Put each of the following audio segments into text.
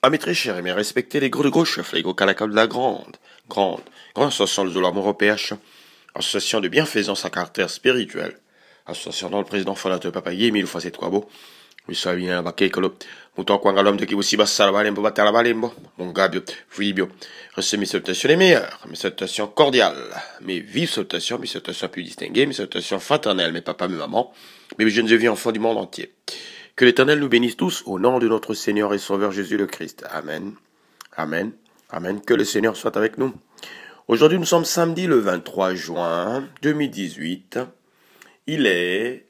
Amis très chers, amis respectés, les gros de gauche, les gros calacals de la grande association de l'amour au PH, association de bienfaisance à caractère spirituel, association dont le président fondateur Papa Yémile Fossé Twabo, oui, ça vient à Bakekolo, Mouton Kwangalom de Kibusiba Salabalembo Batalabalembo, mon gabio, Fuibio, recevez mes salutations les meilleures, mes salutations cordiales, mes vives salutations, mes salutations plus distinguées, mes salutations fraternelles, mes papas, mes mamans, mes jeunes et vieux enfants du monde entier. Que l'Éternel nous bénisse tous au nom de notre Seigneur et Sauveur Jésus le Christ. Amen. Amen. Amen. Que le Seigneur soit avec nous. Aujourd'hui, nous sommes samedi le 23 juin 2018. Il est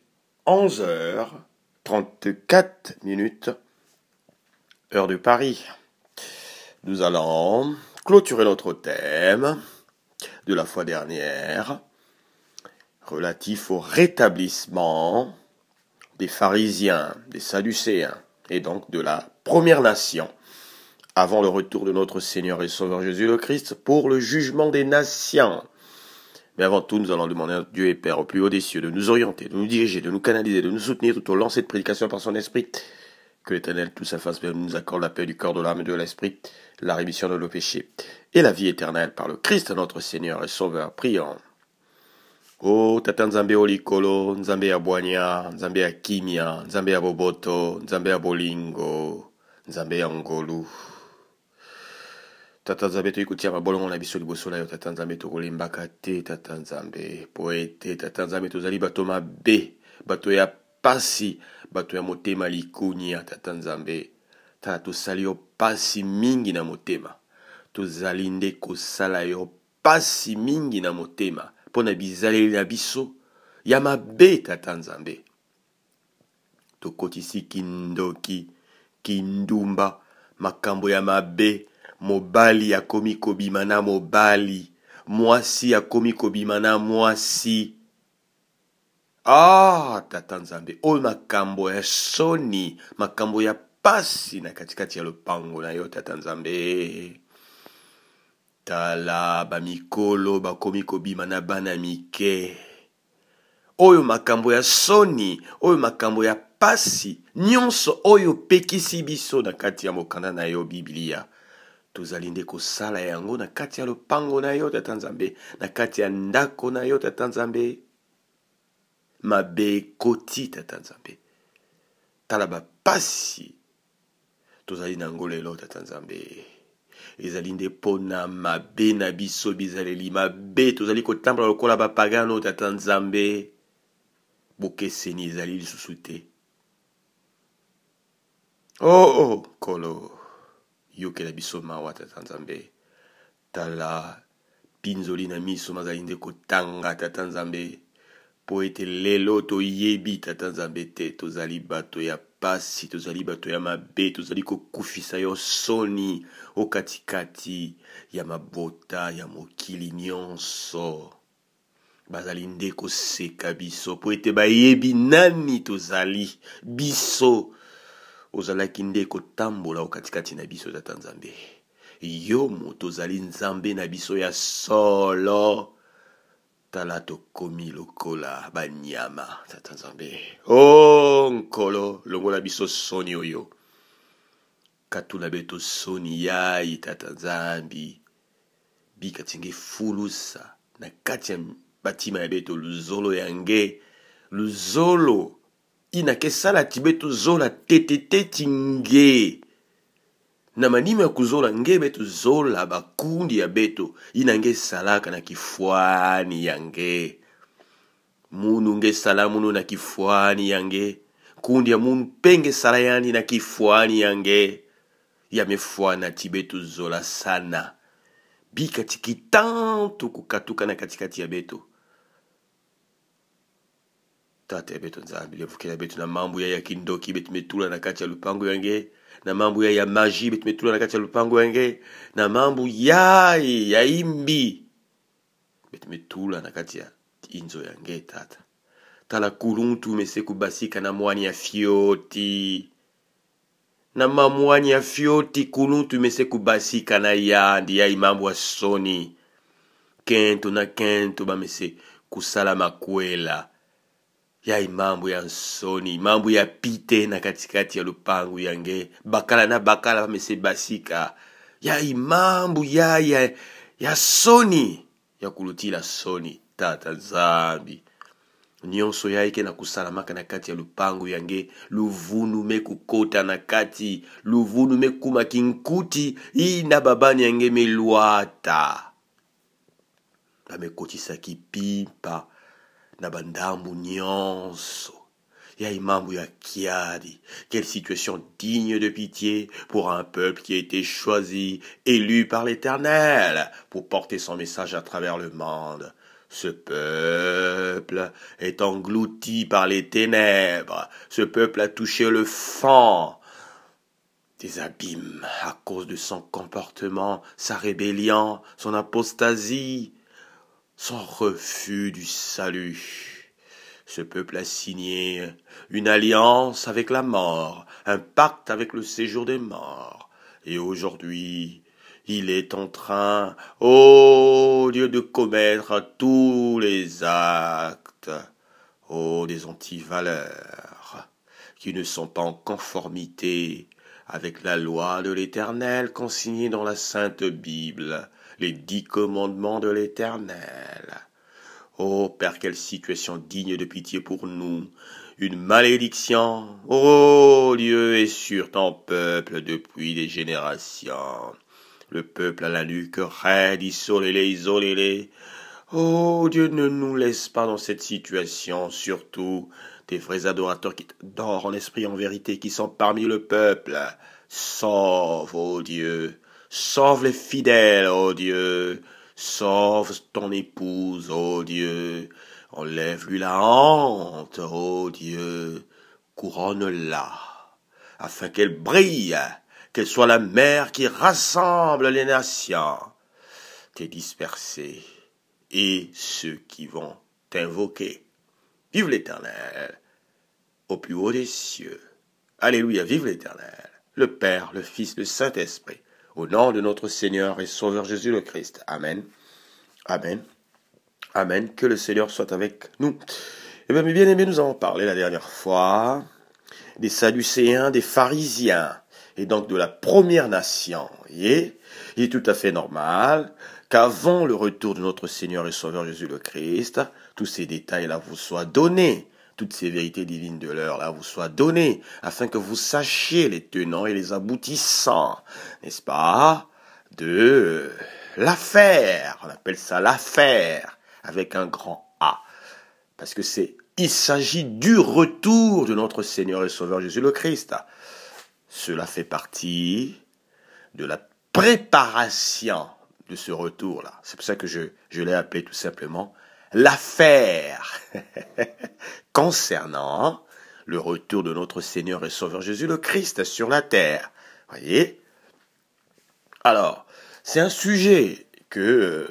11h34, heure de Paris. Nous allons clôturer notre thème de la fois dernière relatif au rétablissement des pharisiens, des sadducéens, et donc de la première nation, avant le retour de notre Seigneur et Sauveur Jésus le Christ pour le jugement des nations. Mais avant tout, nous allons demander à Dieu et Père au plus haut des cieux de nous orienter, de nous diriger, de nous canaliser, de nous soutenir tout au long de cette prédication par son esprit. Que l'Éternel, tout sa face, nous accorde la paix du corps, de l'âme et de l'esprit, la rémission de nos péchés et la vie éternelle par le Christ notre Seigneur et Sauveur. Prions. Oh, Tata Nzambe Olikolo, Nzambe ya Bwanya, Nzambe ya Kimia, Nzambe ya Boboto, Nzambe ya Bolingo, Nzambe ya Ngolu. Tata Nzambe toyikutia mabolongo na biso liboso na yo, Tata Nzambe tokolimbaka te, Tata Nzambe poete, Tata Nzambe tozali bato mabe, bato ya pasi, bato ya motema likunia, Tata Nzambe. Tata tosali yo pasi mingi na motema, tozali nde kosala yo pasi mingi na motema. Pona bizaleli na biso ya mabe, Tata Nzambe. Tokotisi kindoki, kindumba, makambo ya mabe, mobali akomi kobima na mobali, mwasi akomi kobima na mwasi. Tata Nzambe, oyo makambo ya soni, makambo ya pasi na katikati ya lopango na yo, Tata Nzambe. Tala bamikolo bakomi kobima na bana mike. Oyo makambo ya soni, oyo makambo ya pasi, nyonso oyo pekisi biso na kati ya mokanda na yo Biblia. Tozali nde kosala yango na kati ya lopango na yo, Tata Nzambe, na kati ya ndako na yo, Tata Nzambe. Mabe koti, Tata Nzambe. Tala bapasi tozali nango lelo, Tata Nzambe. Ezali nde pona mabe na biso bizaleli mabe tozali kotambola lokola bapagano, Tata Nzambe. Bokeseni ezali lisusu te. Kolo yokela biso mawa, Tata Nzambe. Tala pinzoli na miso mazali nde kotanga, Tata Nzambe. Po ete lelo toyebi, Tata Nzambe te, tozali bato ya pasi, tozali bato ya mabe, tozali kokufisa yo soni o katikati ya mabota ya mokili nyonso. Bazali nde koseka biso po ete bayebi nani tozali biso. Ozalaki nde kotambola o katikati na biso, Tata Nzambe. Yo mo tozali Nzambe na biso ya solo. Tala tokomi lokola banyama, Tata Nzambe. Nkolo longola biso soni oyo. Katula beto soni yai, Tata Nzambi. Bika tinge fulusa na kati ya batima ya beto luzolo yange. Luzolo inakesala tibeto zola tetete tinge. Na manime ya kuzola nge beto zola bakundi ya beto inange salaka na kifuani yange. Munu nge sala munu na kifuani yange. Kundi ya munu penge sala yani na kifuani yange. Ya mefuana tibeto zola sana. Bika tiki tantu kukatuka na katikati ya beto. Tate ya beto Nzambi levukela beto na mambu ya kindoki beto metula na kati ya lupango yange. Na mambu ya maji betu metula na kati ya lupango yange. Na mambu ya imbi betu metula na kati ya inzo yange, Tata. Tala kuluntu mese kubasika na mwani ya fioti. Na mamwani ya fioti kuluntu mese kubasika na yandi ya imambu wa soni. Kento na kento ba mese kusala makwela. Yai mambo ya nsoni, mambo ya pite na katikati ya lupangu yange, bakala na bakala mese basika. Yai mambo ya soni, ya kulutila soni, tata nzambi. Nyonso yaike na kusalamaka na kati ya lupangu yange, luvunu me kukota na kati, luvunu me kuma kinkuti, ina babani yange me luata. Bame kotisa kipimpa, na bandambu nyonso. Yai mambo ya kiadi. Quelle situation digne de pitié pour un peuple qui a été choisi, élu par l'Éternel, pour porter son message à travers le monde. Ce peuple est englouti par les ténèbres. Ce peuple a touché le fond des abîmes à cause de son comportement, sa rébellion, son apostasie, son refus du salut. Ce peuple a signé une alliance avec la mort, un pacte avec le séjour des morts. Et aujourd'hui, il est en train, ô Dieu, de commettre tous les actes, des antivaleurs, qui ne sont pas en conformité avec la loi de l'Éternel consignée dans la Sainte Bible, les 10 commandements de l'Éternel. Oh Père, quelle situation digne de pitié pour nous. Une malédiction, oh Dieu, est sur ton peuple depuis des générations. Le peuple à la nuque raide, isolez-les. Oh Dieu, ne nous laisse pas dans cette situation, surtout tes vrais adorateurs qui t'adorent en esprit, en vérité, qui sont parmi le peuple. Sauve, oh Dieu, sauve les fidèles, oh Dieu. Sauve ton épouse, ô Dieu. Enlève-lui la honte, ô Dieu. Couronne-la, afin qu'elle brille, qu'elle soit la mère qui rassemble les nations. T'es dispersé, et ceux qui vont t'invoquer. Vive l'Éternel, au plus haut des cieux. Alléluia, vive l'Éternel, le Père, le Fils, le Saint-Esprit. Au nom de notre Seigneur et Sauveur Jésus le Christ. Amen. Amen. Amen. Que le Seigneur soit avec nous. Eh bien, mes bien-aimés, nous avons parlé la dernière fois des Sadducéens, des pharisiens, et donc de la première nation. Et il est tout à fait normal qu'avant le retour de notre Seigneur et Sauveur Jésus le Christ, tous ces détails-là vous soient donnés. Toutes ces vérités divines de l'heure là vous soient données, afin que vous sachiez les tenants et les aboutissants, n'est-ce pas, de l'affaire. On appelle ça l'affaire, avec un grand A. Parce que il s'agit du retour de notre Seigneur et Sauveur Jésus le Christ. Cela fait partie de la préparation de ce retour-là. C'est pour ça que je l'ai appelé tout simplement l'affaire concernant le retour de notre Seigneur et Sauveur Jésus le Christ sur la terre. Voyez ? Alors, c'est un sujet que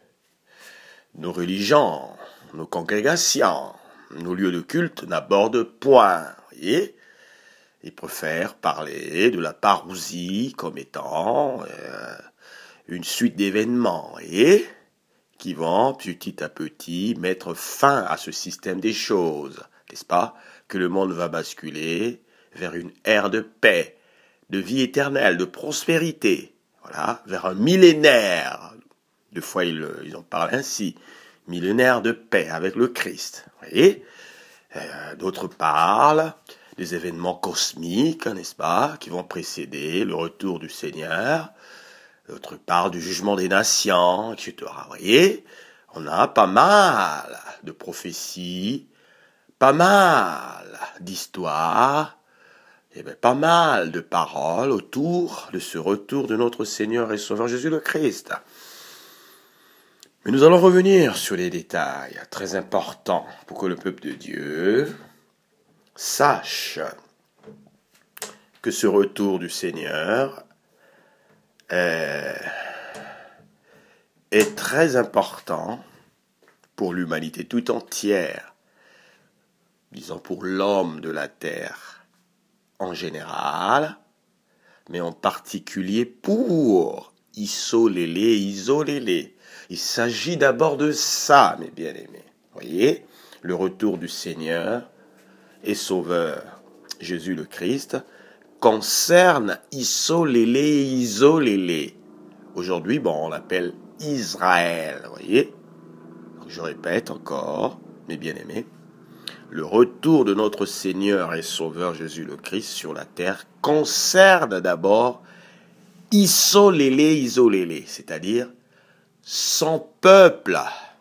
nos religions, nos congrégations, nos lieux de culte n'abordent point. Voyez ? Ils préfèrent parler de la parousie comme étant une suite d'événements. Voyez ? Qui vont petit à petit mettre fin à ce système des choses, n'est-ce pas? Que le monde va basculer vers une ère de paix, de vie éternelle, de prospérité, voilà, vers un millénaire. Deux fois ils en parlent ainsi, millénaire de paix avec le Christ. Vous voyez? D'autres parlent des événements cosmiques, n'est-ce pas, qui vont précéder le retour du Seigneur. D'autres parlent du jugement des nations, etc. Vous voyez, on a pas mal de prophéties, pas mal d'histoires, et bien pas mal de paroles autour de ce retour de notre Seigneur et Sauveur Jésus le Christ. Mais nous allons revenir sur les détails très importants pour que le peuple de Dieu sache que ce retour du Seigneur est très important pour l'humanité tout entière, disons pour l'homme de la terre en général, mais en particulier pour isoler. Il s'agit d'abord de ça, mes bien-aimés. Voyez, le retour du Seigneur et Sauveur Jésus le Christ concerne Isolélé. Aujourd'hui, on l'appelle Israël, vous voyez. Donc, je répète encore, mes bien-aimés, le retour de notre Seigneur et Sauveur Jésus le Christ sur la terre concerne d'abord Isolélé, c'est-à-dire son peuple,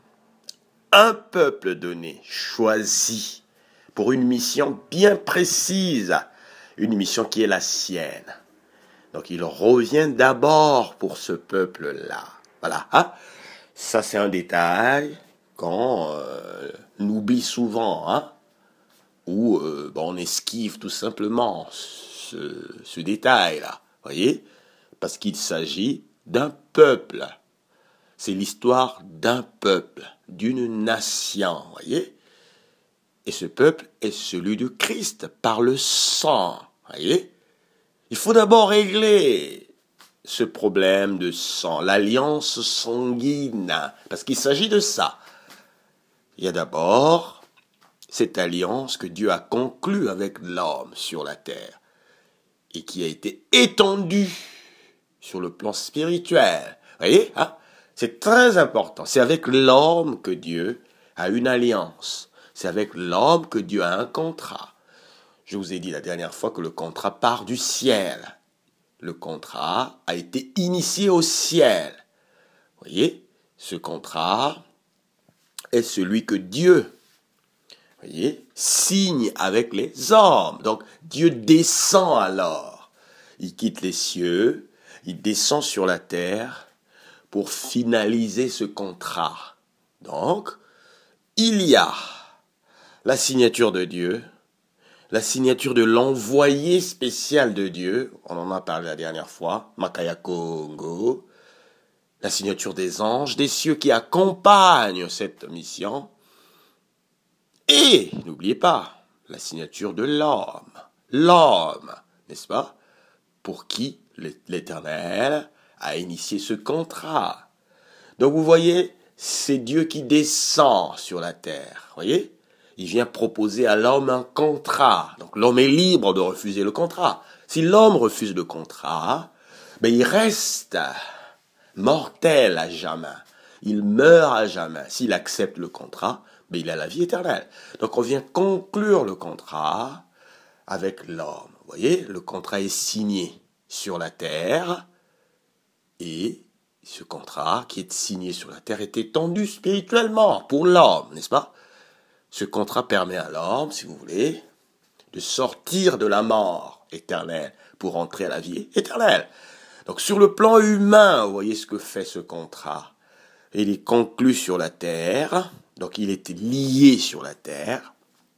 un peuple donné, choisi pour une mission bien précise, une mission qui est la sienne. Donc il revient d'abord pour ce peuple-là. Voilà, ça c'est un détail qu'on oublie souvent, ou on esquive tout simplement ce détail-là, voyez, parce qu'il s'agit d'un peuple. C'est l'histoire d'un peuple, d'une nation, voyez. Et ce peuple est celui du Christ par le sang, voyez. Il faut d'abord régler ce problème de sang, l'alliance sanguine, parce qu'il s'agit de ça. Il y a d'abord cette alliance que Dieu a conclue avec l'homme sur la terre et qui a été étendue sur le plan spirituel. Vous voyez, c'est très important. C'est avec l'homme que Dieu a une alliance. C'est avec l'homme que Dieu a un contrat. Je vous ai dit la dernière fois que le contrat part du ciel. Le contrat a été initié au ciel. Vous voyez, ce contrat est celui que Dieu, voyez, signe avec les hommes. Donc, Dieu descend alors. Il quitte les cieux, il descend sur la terre pour finaliser ce contrat. Donc, il y a la signature de Dieu, la signature de l'envoyé spécial de Dieu, on en a parlé la dernière fois, Makaya Kongo, la signature des anges, des cieux qui accompagnent cette mission, et, n'oubliez pas, la signature de l'homme, n'est-ce pas, pour qui l'Éternel a initié ce contrat. Donc vous voyez, c'est Dieu qui descend sur la terre, voyez. Il vient proposer à l'homme un contrat. Donc l'homme est libre de refuser le contrat. Si l'homme refuse le contrat, il reste mortel à jamais. Il meurt à jamais. S'il accepte le contrat, il a la vie éternelle. Donc on vient conclure le contrat avec l'homme. Vous voyez, le contrat est signé sur la terre et ce contrat qui est signé sur la terre est étendu spirituellement pour l'homme, n'est-ce pas? Ce contrat permet à l'homme, si vous voulez, de sortir de la mort éternelle pour entrer à la vie éternelle. Donc sur le plan humain, vous voyez ce que fait ce contrat. Il est conclu sur la terre, donc il est lié sur la terre,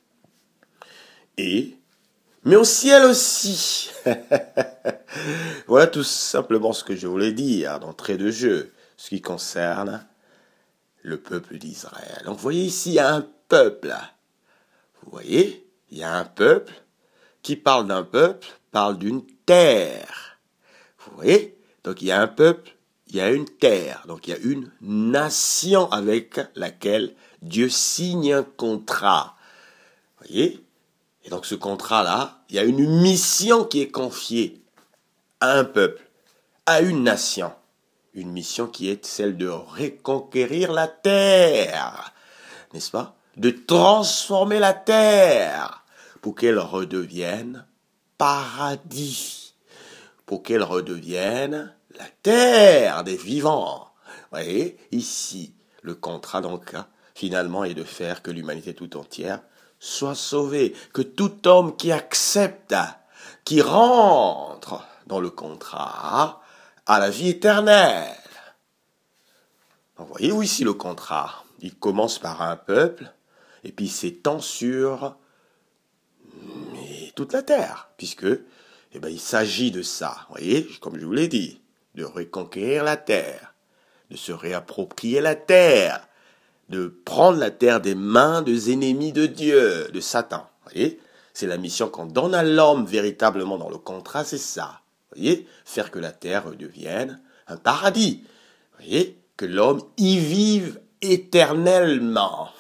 mais au ciel aussi. Voilà tout simplement ce que je voulais dire d'entrée de jeu, ce qui concerne le peuple d'Israël. Donc vous voyez ici, il y a un peuple. Vous voyez, il y a un peuple qui parle d'un peuple, parle d'une terre. Vous voyez, donc il y a un peuple, il y a une terre, donc il y a une nation avec laquelle Dieu signe un contrat. Vous voyez, et donc ce contrat-là, il y a une mission qui est confiée à un peuple, à une nation. Une mission qui est celle de reconquérir la terre, n'est-ce pas? De transformer la terre pour qu'elle redevienne paradis, pour qu'elle redevienne la terre des vivants. Vous voyez, ici, le contrat, donc, finalement, est de faire que l'humanité tout entière soit sauvée, que tout homme qui accepte, qui rentre dans le contrat, a la vie éternelle. Donc, vous voyez où ici le contrat? Il commence par un peuple, et puis il s'étend sur toute la terre, puisque il s'agit de ça, vous voyez, comme je vous l'ai dit, de reconquérir la terre, de se réapproprier la terre, de prendre la terre des mains des ennemis de Dieu, de Satan. Vous voyez, c'est la mission qu'on donne à l'homme véritablement dans le contrat, c'est ça. Vous voyez, faire que la terre devienne un paradis. Vous voyez, que l'homme y vive éternellement.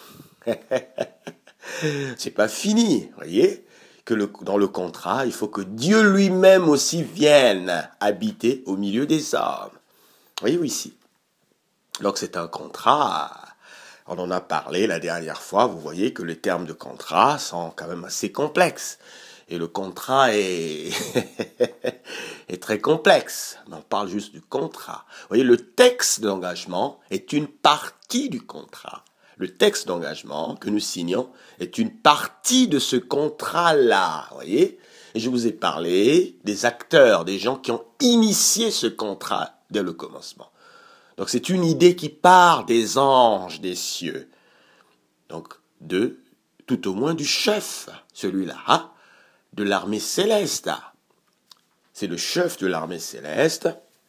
C'est pas fini, voyez, que dans le contrat, il faut que Dieu lui-même aussi vienne habiter au milieu des hommes. Voyez-vous ici. Donc c'est un contrat, on en a parlé la dernière fois, vous voyez que les termes de contrat sont quand même assez complexes. Et le contrat est, est très complexe. On parle juste du contrat. Vous voyez, le texte d'engagement est une partie du contrat. Le texte d'engagement que nous signons est une partie de ce contrat-là. Vous voyez? Et je vous ai parlé des acteurs, des gens qui ont initié ce contrat dès le commencement. Donc c'est une idée qui part des anges des cieux. Donc tout au moins du chef, celui-là, hein, de l'armée céleste. C'est le chef de l'armée céleste,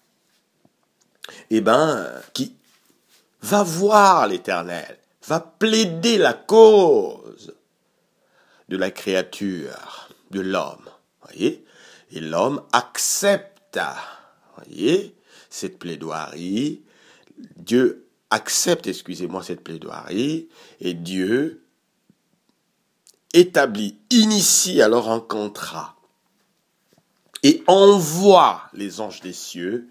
qui va voir l'Éternel, va plaider la cause de la créature, de l'homme. Voyez? Et l'homme accepte, voyez, cette plaidoirie. Dieu accepte, cette plaidoirie, et Dieu initie alors un contrat et envoie les anges des cieux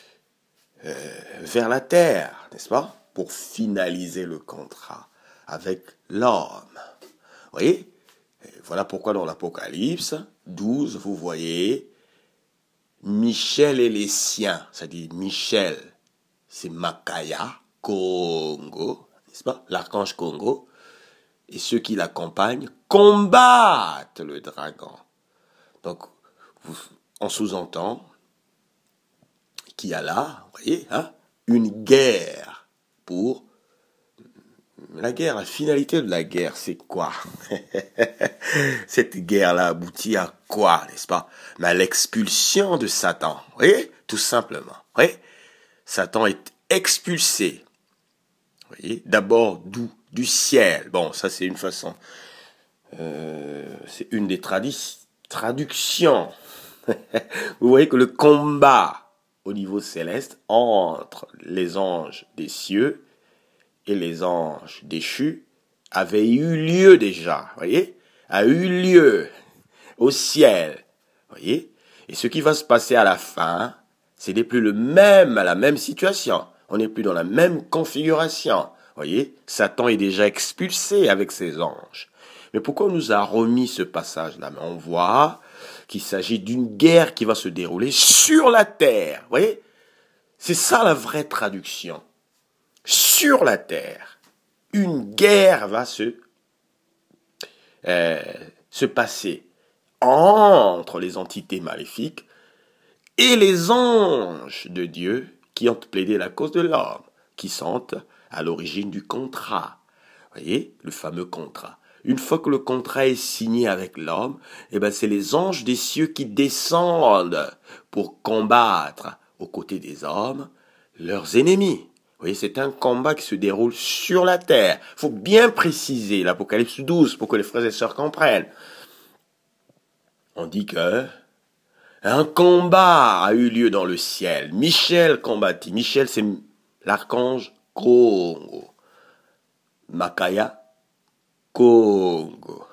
vers la terre, n'est-ce pas, pour finaliser le contrat avec l'homme. Vous voyez? Et voilà pourquoi dans l'Apocalypse 12, vous voyez Michel et les siens, c'est-à-dire Michel, c'est Makaya, Congo, n'est-ce pas, l'archange Congo, et ceux qui l'accompagnent combattent le dragon. Donc, on sous-entend qu'il y a là, vous voyez, hein, une guerre pour... La finalité de la guerre, c'est quoi? Cette guerre-là aboutit à quoi, n'est-ce pas? Mais à l'expulsion de Satan, vous voyez, tout simplement. Vous voyez? Satan est expulsé. Vous voyez? D'abord, d'où? Du ciel. Bon, ça c'est une façon... c'est une des traductions. Vous voyez que le combat au niveau céleste entre les anges des cieux et les anges déchus avait eu lieu déjà, voyez, a eu lieu au ciel, voyez. Et ce qui va se passer à la fin, ce n'est plus la même situation. On n'est plus dans la même configuration, voyez. Satan est déjà expulsé avec ses anges. Mais pourquoi on nous a remis ce passage-là? On voit qu'il s'agit d'une guerre qui va se dérouler sur la terre, voyez. C'est ça la vraie traduction. Sur la terre, une guerre va se passer entre les entités maléfiques et les anges de Dieu qui ont plaidé la cause de l'homme, qui sont à l'origine du contrat. Voyez, le fameux contrat. Une fois que le contrat est signé avec l'homme, c'est les anges des cieux qui descendent pour combattre aux côtés des hommes leurs ennemis. Vous voyez, c'est un combat qui se déroule sur la terre. Il faut bien préciser l'Apocalypse 12 pour que les frères et sœurs comprennent. On dit que un combat a eu lieu dans le ciel. Michel combattit. Michel, c'est l'archange Congo. Makaya, Congo.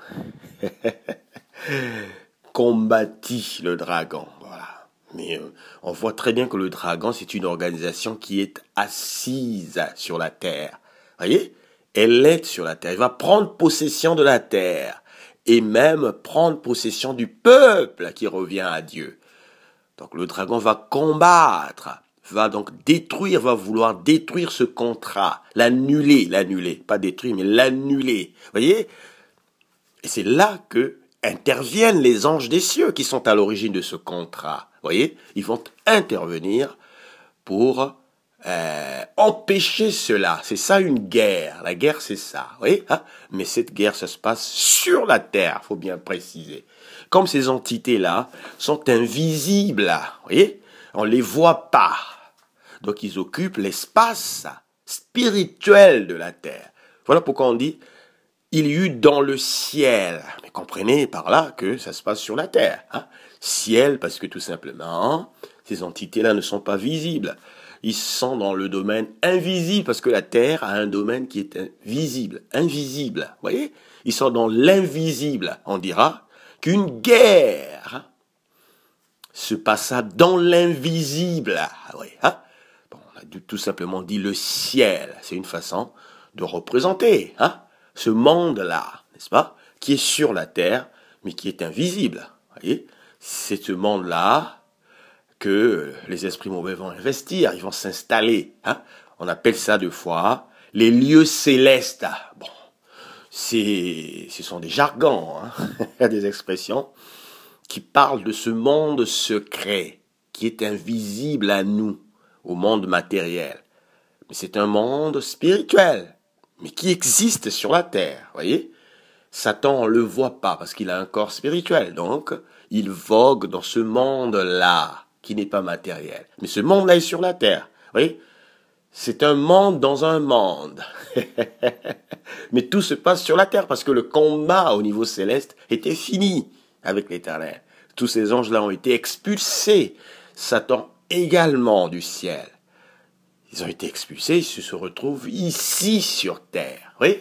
Combattit le dragon. Voilà. Mais on voit très bien que le dragon, c'est une organisation qui est assise sur la terre. Voyez? Elle est sur la terre. Elle va prendre possession de la terre. Et même prendre possession du peuple qui revient à Dieu. Donc le dragon va combattre, va donc détruire, va vouloir détruire ce contrat, l'annuler, pas détruire, mais l'annuler. Voyez? Et c'est là que interviennent les anges des cieux qui sont à l'origine de ce contrat. Voyez, ils vont intervenir pour empêcher cela. C'est ça une guerre. La guerre, c'est ça. Voyez, hein? Mais cette guerre, ça se passe sur la terre, faut bien préciser. Comme ces entités-là sont invisibles, voyez, on les voit pas. Donc ils occupent l'espace spirituel de la terre. Voilà pourquoi on dit il y eut dans le ciel. Mais comprenez par là que ça se passe sur la terre. Hein? Ciel, parce que tout simplement, Ces entités-là ne sont pas visibles. Ils sont dans le domaine invisible, parce que la Terre a un domaine qui est visible, invisible. Vous voyez? Ils sont dans l'invisible. On dira qu'une guerre se passa dans l'invisible. Ah oui, hein? Bon, on a tout simplement dit le ciel. C'est une façon de représenter ce monde-là, n'est-ce pas? Qui est sur la terre, mais qui est invisible. Vous voyez? C'est ce monde-là que les esprits mauvais vont investir, ils vont s'installer. On appelle ça deux fois les lieux célestes. Bon, ce sont des jargons, des expressions qui parlent de ce monde secret qui est invisible à nous, au monde matériel. Mais c'est un monde spirituel, mais qui existe sur la terre, voyez? Satan, on le voit pas parce qu'il a un corps spirituel, donc il vogue dans ce monde-là, qui n'est pas matériel. Mais ce monde-là est sur la terre, voyez? C'est un monde dans un monde. Mais tout se passe sur la terre parce que le combat au niveau céleste était fini avec l'Éternel. Tous ces anges-là ont été expulsés. Satan également du ciel. Ils ont été expulsés, ils se retrouvent ici sur terre. Oui,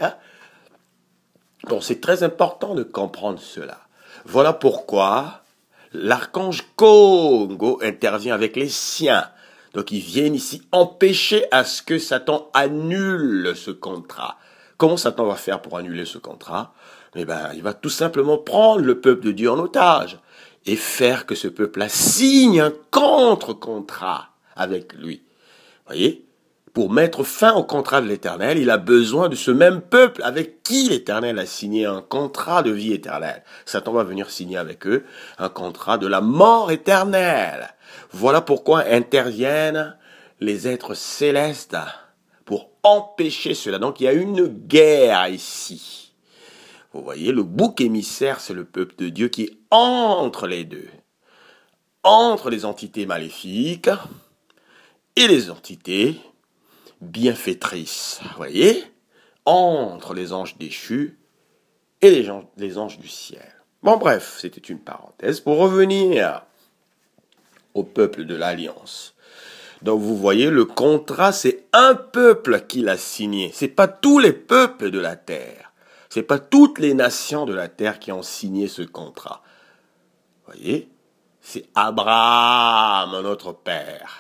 Donc c'est très important de comprendre cela. Voilà pourquoi l'archange Congo intervient avec les siens. Donc ils viennent ici empêcher à ce que Satan annule ce contrat. Comment Satan va faire pour annuler ce contrat? Il va tout simplement prendre le peuple de Dieu en otage et faire que ce peuple-là signe un contre-contrat avec lui. Voyez? Pour mettre fin au contrat de l'Éternel, il a besoin de ce même peuple avec qui l'Éternel a signé un contrat de vie éternelle. Satan va venir signer avec eux un contrat de la mort éternelle. Voilà pourquoi interviennent les êtres célestes pour empêcher cela. Donc il y a une guerre ici. Vous voyez, le bouc émissaire, c'est le peuple de Dieu qui est entre les deux. Entre les entités maléfiques et les entités bienfaitrices. Vous voyez, entre les anges déchus et les anges du ciel. Bon, bref, c'était une parenthèse pour revenir au peuple de l'Alliance. Donc vous voyez, le contrat, c'est un peuple qui l'a signé. C'est pas tous les peuples de la terre. C'est pas toutes les nations de la terre qui ont signé ce contrat. Vous voyez, c'est Abraham, notre père.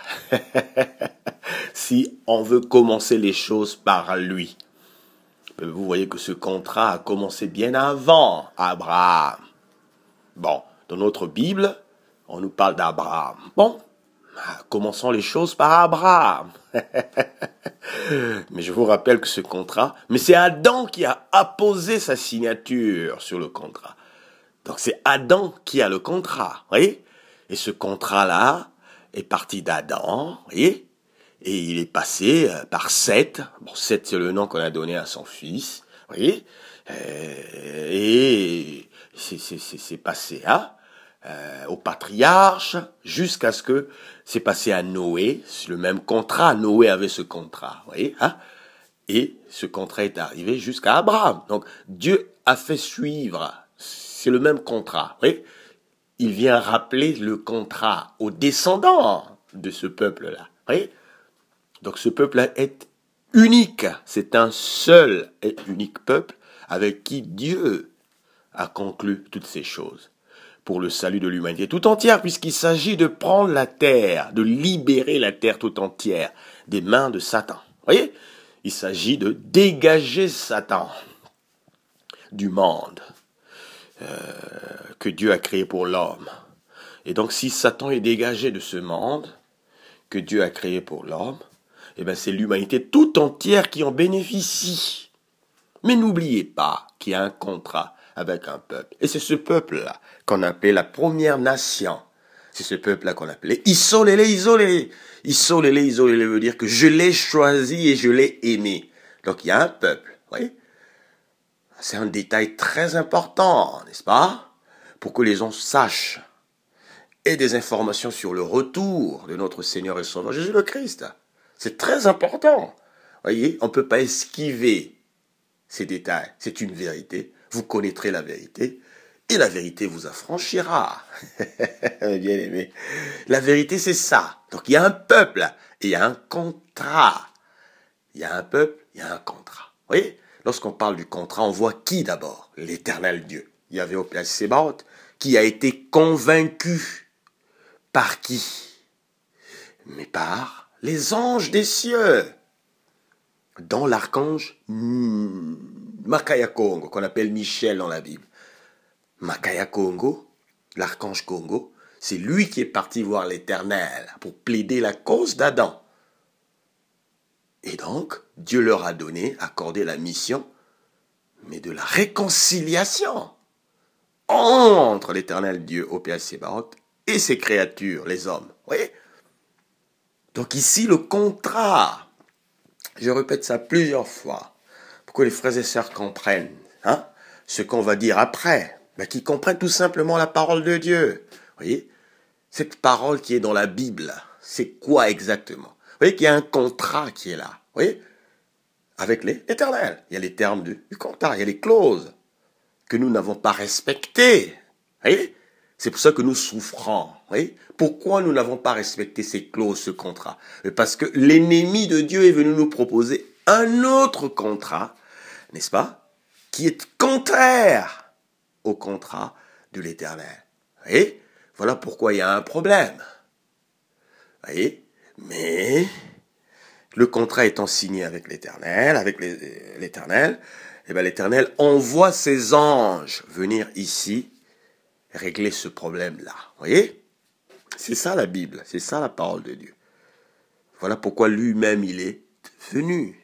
Si on veut commencer les choses par lui. Vous voyez que ce contrat a commencé bien avant Abraham. Bon, dans notre Bible, on nous parle d'Abraham. Bon, commençons les choses par Abraham. Mais je vous rappelle que ce contrat, mais c'est Adam qui a apposé sa signature sur le contrat. Donc c'est Adam qui a le contrat, voyez? Et ce contrat-là est parti d'Adam, voyez? Et il est passé par Seth. Bon, Seth, c'est le nom qu'on a donné à son fils, voyez? Et c'est passé au patriarche jusqu'à ce que c'est passé à Noé. C'est le même contrat. Noé avait ce contrat, voyez? Et ce contrat est arrivé jusqu'à Abraham. Donc Dieu a fait suivre. C'est le même contrat, voyez? Il vient rappeler le contrat aux descendants de ce peuple-là, voyez? Donc ce peuple-là est unique. C'est un seul et unique peuple avec qui Dieu a conclu toutes ces choses pour le salut de l'humanité tout entière, puisqu'il s'agit de prendre la terre, de libérer la terre tout entière des mains de Satan. Voyez? Il s'agit de dégager Satan du monde que Dieu a créé pour l'homme. Et donc si Satan est dégagé de ce monde que Dieu a créé pour l'homme, c'est l'humanité tout entière qui en bénéficie. Mais n'oubliez pas qu'il y a un contrat avec un peuple. Et c'est ce peuple-là qu'on appelait la première nation. C'est ce peuple-là qu'on appelait Isolélé, Isolélé. Isolélé, Isolélé veut dire que je l'ai choisi et je l'ai aimé. Donc il y a un peuple, vous voyez? C'est un détail très important, n'est-ce pas? Pour que les gens sachent et des informations sur le retour de notre Seigneur et Sauveur Jésus le Christ. C'est très important. Voyez, on ne peut pas esquiver ces détails. C'est une vérité. Vous connaîtrez la vérité et la vérité vous affranchira. Bien aimé. La vérité, c'est ça. Donc, il y a un peuple et il y a un contrat. Il y a un peuple, il y a un contrat. Vous voyez, lorsqu'on parle du contrat, on voit qui d'abord? L'Éternel Dieu. Il y avait Yahvé Sébaoth qui a été convaincu par qui? Mais par les anges des cieux. Dans l'archange Makaya Kongo, qu'on appelle Michel dans la Bible. Makaya Kongo, l'archange Kongo, c'est lui qui est parti voir l'Éternel pour plaider la cause d'Adam. Et donc, Dieu leur a accordé la mission, mais de la réconciliation entre l'Éternel Dieu, Yahvé Sébaoth, et ses créatures, les hommes. Vous voyez? Donc ici, le contrat, je répète ça plusieurs fois, pour que les frères et sœurs comprennent ce qu'on va dire après, qu'ils comprennent tout simplement la parole de Dieu. Vous voyez? Cette parole qui est dans la Bible, c'est quoi exactement? Vous voyez qu'il y a un contrat qui est là. Vous voyez? Avec l'Éternel. Il y a les termes du contrat, il y a les clauses que nous n'avons pas respectées. Vous voyez? C'est pour ça que nous souffrons. Vous voyez? Pourquoi nous n'avons pas respecté ces clauses, ce contrat? Parce que l'ennemi de Dieu est venu nous proposer un autre contrat, n'est-ce pas? Qui est contraire au contrat de l'Éternel. Vous voyez? Voilà pourquoi il y a un problème. Vous voyez? Mais le contrat étant signé avec l'Éternel, l'Éternel envoie ses anges venir ici régler ce problème-là. Vous voyez? C'est ça la Bible, c'est ça la parole de Dieu. Voilà pourquoi lui-même il est venu.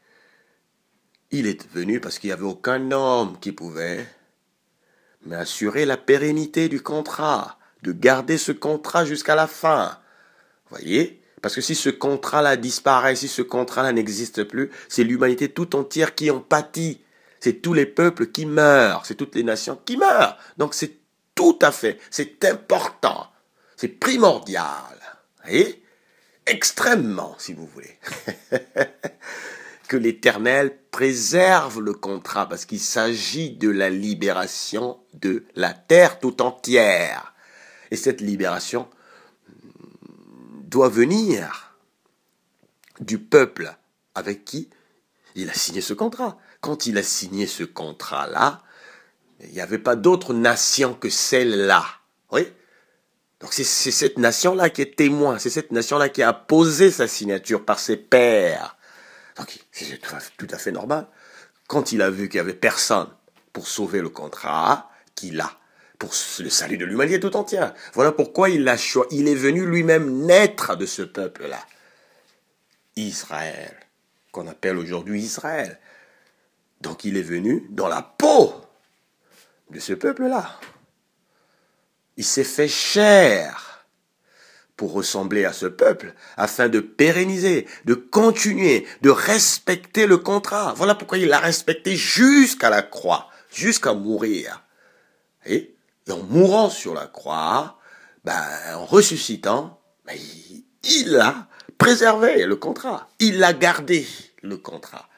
Il est venu parce qu'il n'y avait aucun homme qui pouvait assurer la pérennité du contrat, de garder ce contrat jusqu'à la fin. Vous voyez? Parce que si ce contrat-là disparaît, si ce contrat-là n'existe plus, c'est l'humanité tout entière qui en pâtit. C'est tous les peuples qui meurent, c'est toutes les nations qui meurent. Donc c'est tout à fait, c'est important, c'est primordial. Vous voyez? Extrêmement, si vous voulez. Que l'Éternel préserve le contrat parce qu'il s'agit de la libération de la terre tout entière. Et cette libération doit venir du peuple avec qui il a signé ce contrat. Quand il a signé ce contrat-là, il n'y avait pas d'autre nation que celle-là. Oui? Donc c'est cette nation-là qui est témoin, c'est cette nation-là qui a posé sa signature par ses pairs. Donc c'est tout à fait normal. Quand il a vu qu'il n'y avait personne pour sauver le contrat qu'il a, pour le salut de l'humanité tout entière. Voilà pourquoi il est venu lui-même naître de ce peuple-là. Israël, qu'on appelle aujourd'hui Israël. Donc il est venu dans la peau de ce peuple-là. Il s'est fait chair pour ressembler à ce peuple, afin de pérenniser, de continuer, de respecter le contrat. Voilà pourquoi il l'a respecté jusqu'à la croix, jusqu'à mourir. Et en mourant sur la croix, en ressuscitant, il a préservé le contrat. Il a gardé le contrat.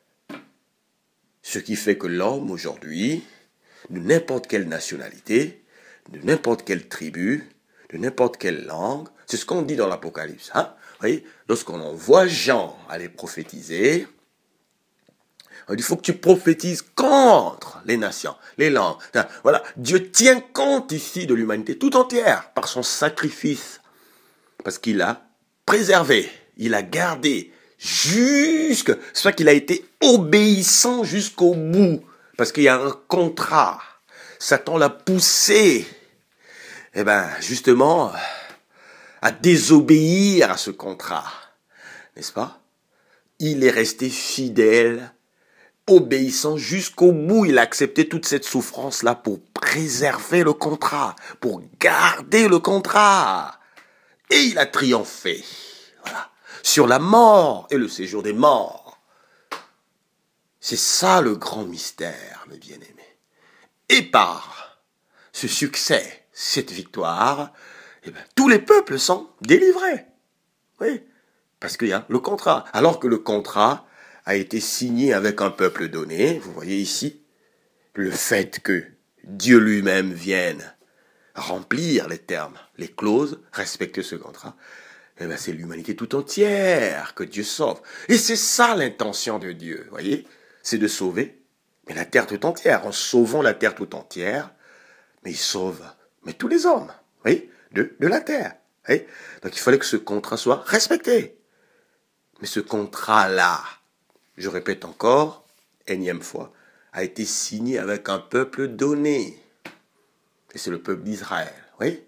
Ce qui fait que l'homme aujourd'hui, de n'importe quelle nationalité, de n'importe quelle tribu, de n'importe quelle langue, c'est ce qu'on dit dans l'Apocalypse. Vous voyez, lorsqu'on envoie Jean aller prophétiser, on dit, il faut que tu prophétises contre les nations, les langues. Voilà, Dieu tient compte ici de l'humanité tout entière par son sacrifice. Parce qu'il a préservé, il a gardé c'est pour ça qu'il a été obéissant jusqu'au bout. Parce qu'il y a un contrat. Satan l'a poussé, justement, à désobéir à ce contrat. N'est-ce pas? Il est resté fidèle, obéissant jusqu'au bout. Il a accepté toute cette souffrance-là pour préserver le contrat, pour garder le contrat. Et il a triomphé. Voilà. Sur la mort et le séjour des morts. C'est ça le grand mystère, mes bien-aimés. Et par ce succès, cette victoire, tous les peuples sont délivrés. Oui, parce qu'il y a le contrat. Alors que le contrat a été signé avec un peuple donné, vous voyez ici, le fait que Dieu lui-même vienne remplir les termes, les clauses, respecter ce contrat, eh bien c'est l'humanité tout entière que Dieu sauve. Et c'est ça l'intention de Dieu, voyez, c'est de sauver, mais la terre tout entière. En sauvant la terre tout entière, mais il sauve, mais tous les hommes, oui, de la terre. Oui. Donc il fallait que ce contrat soit respecté. Mais ce contrat-là, je répète encore, énième fois, a été signé avec un peuple donné. Et c'est le peuple d'Israël, oui.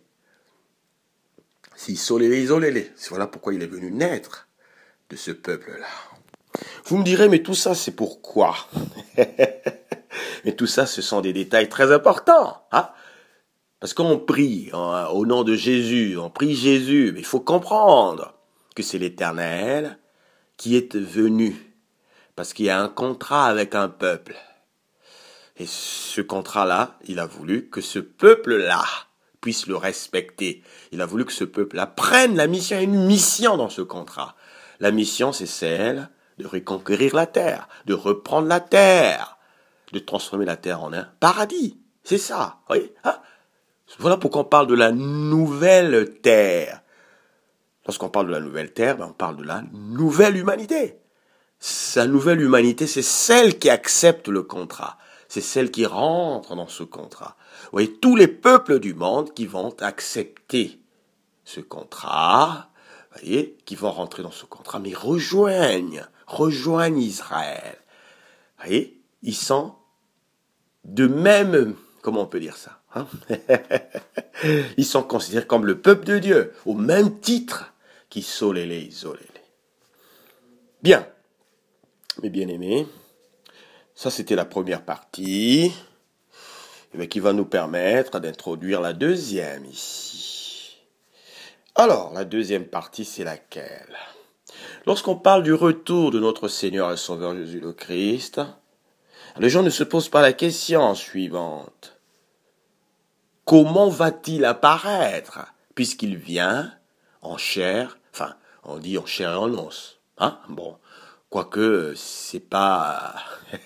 Si isolez-les. Voilà pourquoi il est venu naître de ce peuple-là. Vous me direz, mais tout ça, c'est pourquoi? Mais tout ça, ce sont des détails très importants, hein? Parce qu'on prie au nom de Jésus, on prie Jésus, mais il faut comprendre que c'est l'Éternel qui est venu, parce qu'il y a un contrat avec un peuple. Et ce contrat-là, il a voulu que ce peuple-là puisse le respecter. Il a voulu que ce peuple-là prenne la mission, une mission dans ce contrat. La mission, c'est celle de reconquérir la terre, de reprendre la terre, de transformer la terre en un paradis. C'est ça, oui, hein? Voilà pourquoi on parle de la nouvelle terre. Lorsqu'on parle de la nouvelle terre, on parle de la nouvelle humanité. Sa nouvelle humanité, c'est celle qui accepte le contrat. C'est celle qui rentre dans ce contrat. Vous voyez, tous les peuples du monde qui vont accepter ce contrat, vous voyez, qui vont rentrer dans ce contrat, mais rejoignent Israël. Vous voyez, ils sont de même, comment on peut dire ça, hein? Ils sont considérés comme le peuple de Dieu, au même titre qu'Isolélé. Bien, mes bien-aimés, ça c'était la première partie, qui va nous permettre d'introduire la deuxième ici. Alors, la deuxième partie, c'est laquelle? Lorsqu'on parle du retour de notre Seigneur et Sauveur Jésus le Christ, les gens ne se posent pas la question suivante. Comment va-t-il apparaître, puisqu'il vient en chair, enfin, on dit en chair et en os, hein? Bon, quoique, c'est pas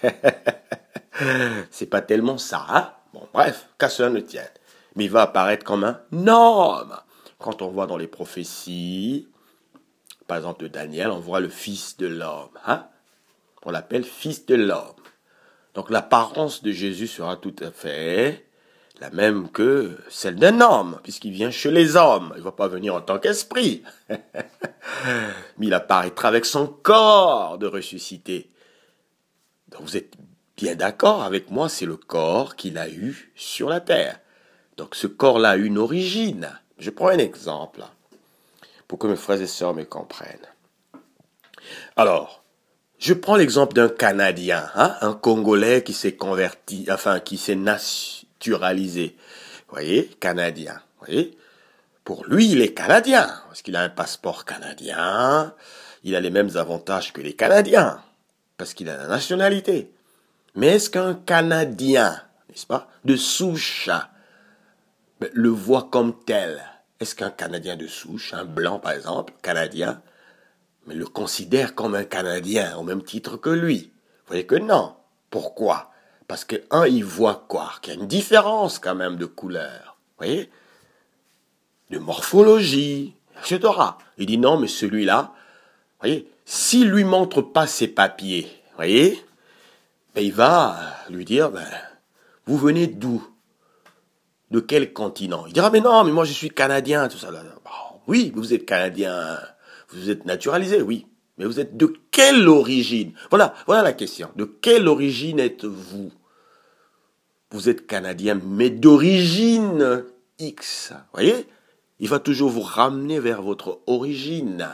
tellement ça, hein? Bon, bref, qu'à cela ne tienne. Mais il va apparaître comme un homme. Quand on voit dans les prophéties, par exemple de Daniel, on voit le Fils de l'homme, hein? On l'appelle Fils de l'homme. Donc l'apparence de Jésus sera tout à fait la même que celle d'un homme, puisqu'il vient chez les hommes. Il ne va pas venir en tant qu'esprit. Mais il apparaîtra avec son corps de ressuscité. Donc vous êtes bien d'accord avec moi, c'est le corps qu'il a eu sur la terre. Donc ce corps-là a une origine. Je prends un exemple pour que mes frères et sœurs me comprennent. Alors, je prends l'exemple d'un Canadien, hein, un Congolais qui s'est converti, enfin qui s'est naturalisé. Vous voyez, Canadien. Vous voyez, pour lui, il est Canadien, parce qu'il a un passeport canadien, il a les mêmes avantages que les Canadiens, parce qu'il a la nationalité. Mais est-ce qu'un Canadien, n'est-ce pas, de souche, le voit comme tel? Est-ce qu'un Canadien de souche, un blanc par exemple, Canadien, mais le considère comme un Canadien au même titre que lui? Vous voyez que non. Pourquoi? Parce que il voit quoi? Qu'il y a une différence quand même de couleur. Vous voyez? De morphologie, etc. Il dit non, mais celui-là, vous voyez, s'il lui montre pas ses papiers, vous voyez, ben il va lui dire, vous venez d'où? De quel continent? Il dira, mais non, mais moi je suis Canadien, tout ça. Bon, oui, vous êtes Canadien, vous êtes naturalisé, oui. Mais vous êtes de quelle origine? Voilà la question. De quelle origine êtes-vous? Vous êtes Canadien, mais d'origine X. Vous voyez? Il va toujours vous ramener vers votre origine,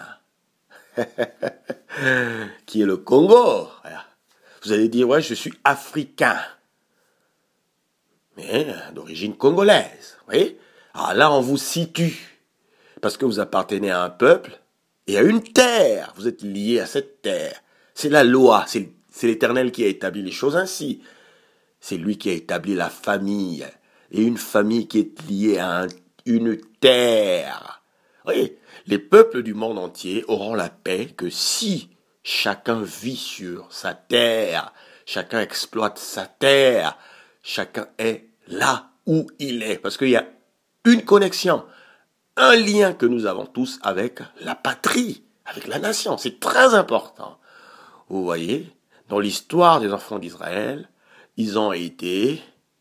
qui est le Congo. Voilà. Vous allez dire, ouais, je suis africain, mais d'origine congolaise. Vous voyez? Alors là, on vous situe, parce que vous appartenez à un peuple et à une terre. Vous êtes lié à cette terre. C'est la loi, c'est l'Éternel qui a établi les choses ainsi. C'est lui qui a établi la famille, et une famille qui est liée à une terre. Oui, les peuples du monde entier auront la paix que si chacun vit sur sa terre, chacun exploite sa terre, chacun est là où il est. Parce qu'il y a une connexion, un lien que nous avons tous avec la patrie, avec la nation. C'est très important. Vous voyez, dans l'histoire des enfants d'Israël, ils ont été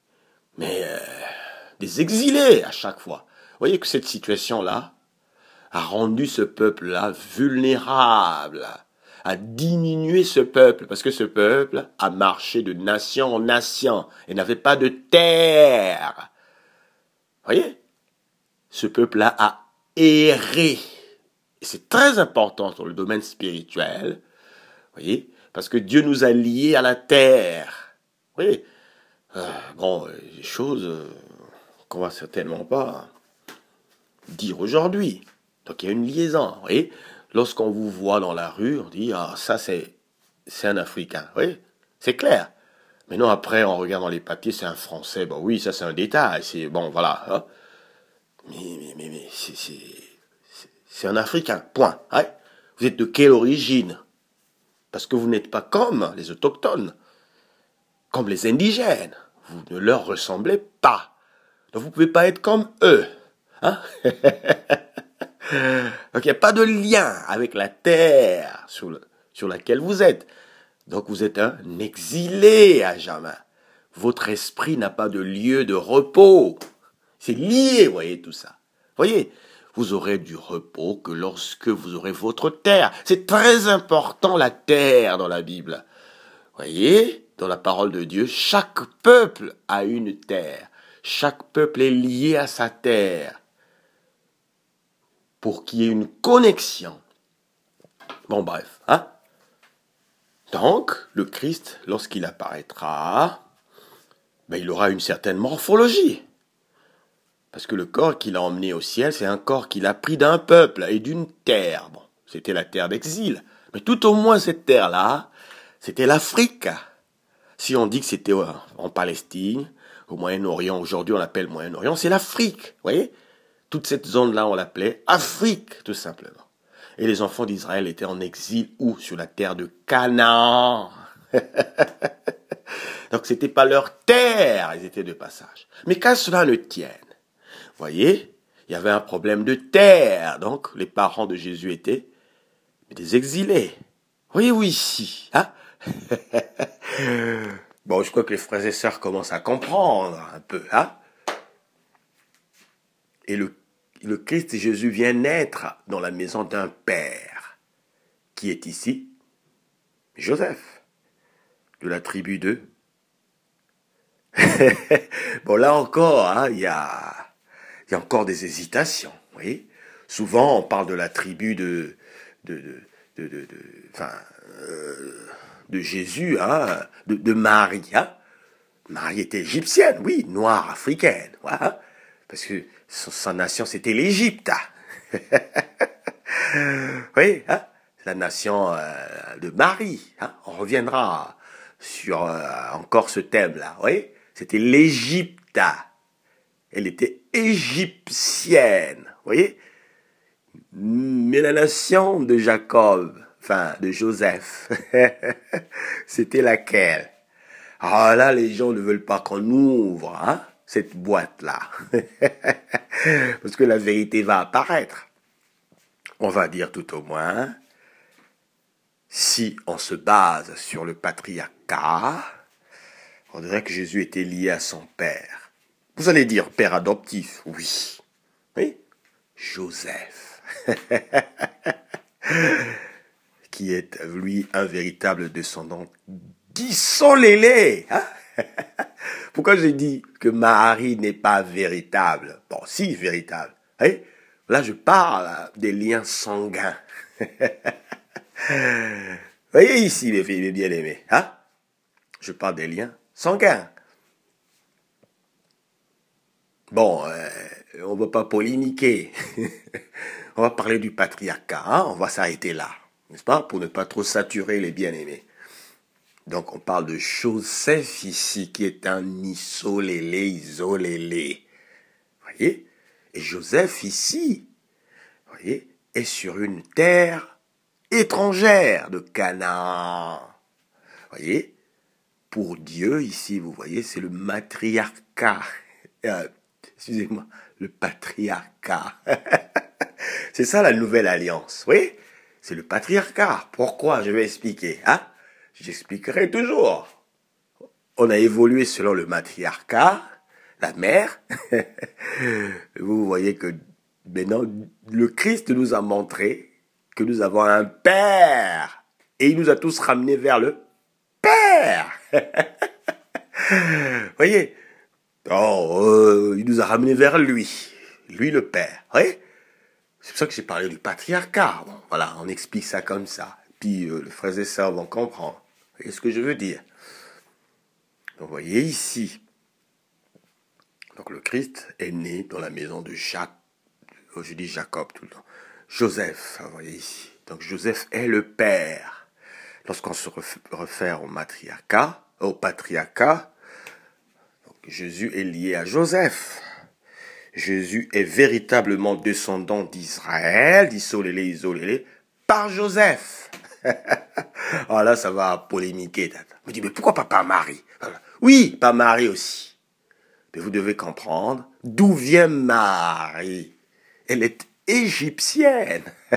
des exilés à chaque fois. Vous voyez que cette situation-là a rendu ce peuple-là vulnérable, a diminué ce peuple, parce que ce peuple a marché de nation en nation et n'avait pas de terre. Vous voyez, ce peuple-là a erré. Et c'est très important dans le domaine spirituel, vous voyez, parce que Dieu nous a liés à la terre. Vous voyez, des choses qu'on va certainement pas dire aujourd'hui. Donc il y a une liaison, vous voyez. Lorsqu'on vous voit dans la rue, on dit, ah, ça c'est un Africain, vous voyez, c'est clair. Mais non, après, on regarde dans les papiers, c'est un Français, bon oui, ça c'est un détail, c'est, bon, voilà. Hein. Mais c'est un Africain, point. Hein. Vous êtes de quelle origine? Parce que vous n'êtes pas comme les autochtones, comme les indigènes. Vous ne leur ressemblez pas. Donc vous ne pouvez pas être comme eux. Hein? Donc il n'y a pas de lien avec la terre sur laquelle vous êtes. Donc vous êtes un exilé à jamais. Votre esprit n'a pas de lieu de repos. C'est lié, vous voyez tout ça. Voyez, vous aurez du repos que lorsque vous aurez votre terre. C'est très important la terre dans la Bible. Voyez, dans la parole de Dieu, chaque peuple a une terre. Chaque peuple est lié à sa terre. Pour qu'il y ait une connexion. Bon, bref, hein? Donc, le Christ, lorsqu'il apparaîtra, il aura une certaine morphologie. Parce que le corps qu'il a emmené au ciel, c'est un corps qu'il a pris d'un peuple et d'une terre. Bon, c'était la terre d'exil. Mais tout au moins, cette terre-là, c'était l'Afrique. Si on dit que c'était en Palestine, au Moyen-Orient, aujourd'hui on l'appelle Moyen-Orient, c'est l'Afrique, vous voyez? Toute cette zone-là, on l'appelait Afrique, tout simplement. Et les enfants d'Israël étaient en exil où? Sur la terre de Canaan. Donc, c'était pas leur terre, ils étaient de passage. Mais qu'à cela ne tienne, voyez, il y avait un problème de terre. Donc, les parents de Jésus étaient des exilés. Voyez-vous ici, hein? Bon, je crois que les frères et sœurs commencent à comprendre un peu, hein? Et le Christ Jésus vient naître dans la maison d'un père, qui est ici Joseph, de la tribu de... Bon, là encore, hein, il y a encore des hésitations, vous voyez. Souvent, on parle de la tribu de Jésus, hein, de Marie. Hein. Marie était égyptienne, oui, noire, africaine, hein, parce que sa nation, c'était l'Égypte. Oui, hein, la nation de Marie. Hein, on reviendra sur encore ce thème-là, oui. C'était l'Égypte. Elle était égyptienne, vous voyez. Mais la nation de Jacob, enfin de Joseph, c'était laquelle? Ah là, les gens ne veulent pas qu'on ouvre hein, cette boîte-là. Parce que la vérité va apparaître. On va dire tout au moins, si on se base sur le patriarcat, on dirait que Jésus était lié à son père. Vous allez dire père adoptif, oui. Oui, Joseph. Qui est, lui, un véritable descendant d'Issolélé. Hein? Pourquoi j'ai dit que Marie n'est pas véritable? Bon, si, véritable. Hein? Là, je parle des liens sanguins. Voyez ici, les filles, les bien-aimés. Hein? Je parle des liens sanguins. Bon, on ne va pas polémiquer. On va parler du patriarcat. Hein? On va s'arrêter là. N'est-ce pas? Pour ne pas trop saturer les bien-aimés. Donc, on parle de Joseph ici, qui est un isolélé. Voyez? Et Joseph ici, voyez, est sur une terre étrangère de Canaan. Voyez? Pour Dieu, ici, vous voyez, c'est le matriarcat patriarcat. Excusez-moi, le patriarcat. C'est ça la nouvelle alliance, oui? C'est le patriarcat. Pourquoi? Je vais expliquer, hein? J'expliquerai toujours. On a évolué selon le matriarcat, la mère. Vous voyez que maintenant, le Christ nous a montré que nous avons un Père. Et il nous a tous ramenés vers le Père. Voyez? Oh, il nous a ramenés vers lui. Lui, le Père. Oui? C'est pour ça que j'ai parlé du patriarcat. Bon, voilà, on explique ça comme ça. Puis les frères et sœurs vont comprendre. Vous voyez ce que je veux dire? Donc, vous voyez ici. Donc, le Christ est né dans la maison de Jacques. Je dis Jacob tout le temps. Joseph, vous voyez ici. Donc, Joseph est le père. Lorsqu'on se réfère au patriarcat, donc Jésus est lié à Joseph. Jésus est véritablement descendant d'Israël, isolé, par Joseph. Alors là, ça va polémiquer. Je me dis, mais pourquoi pas Marie? Oui, pas Marie aussi. Mais vous devez comprendre d'où vient Marie. Elle est égyptienne.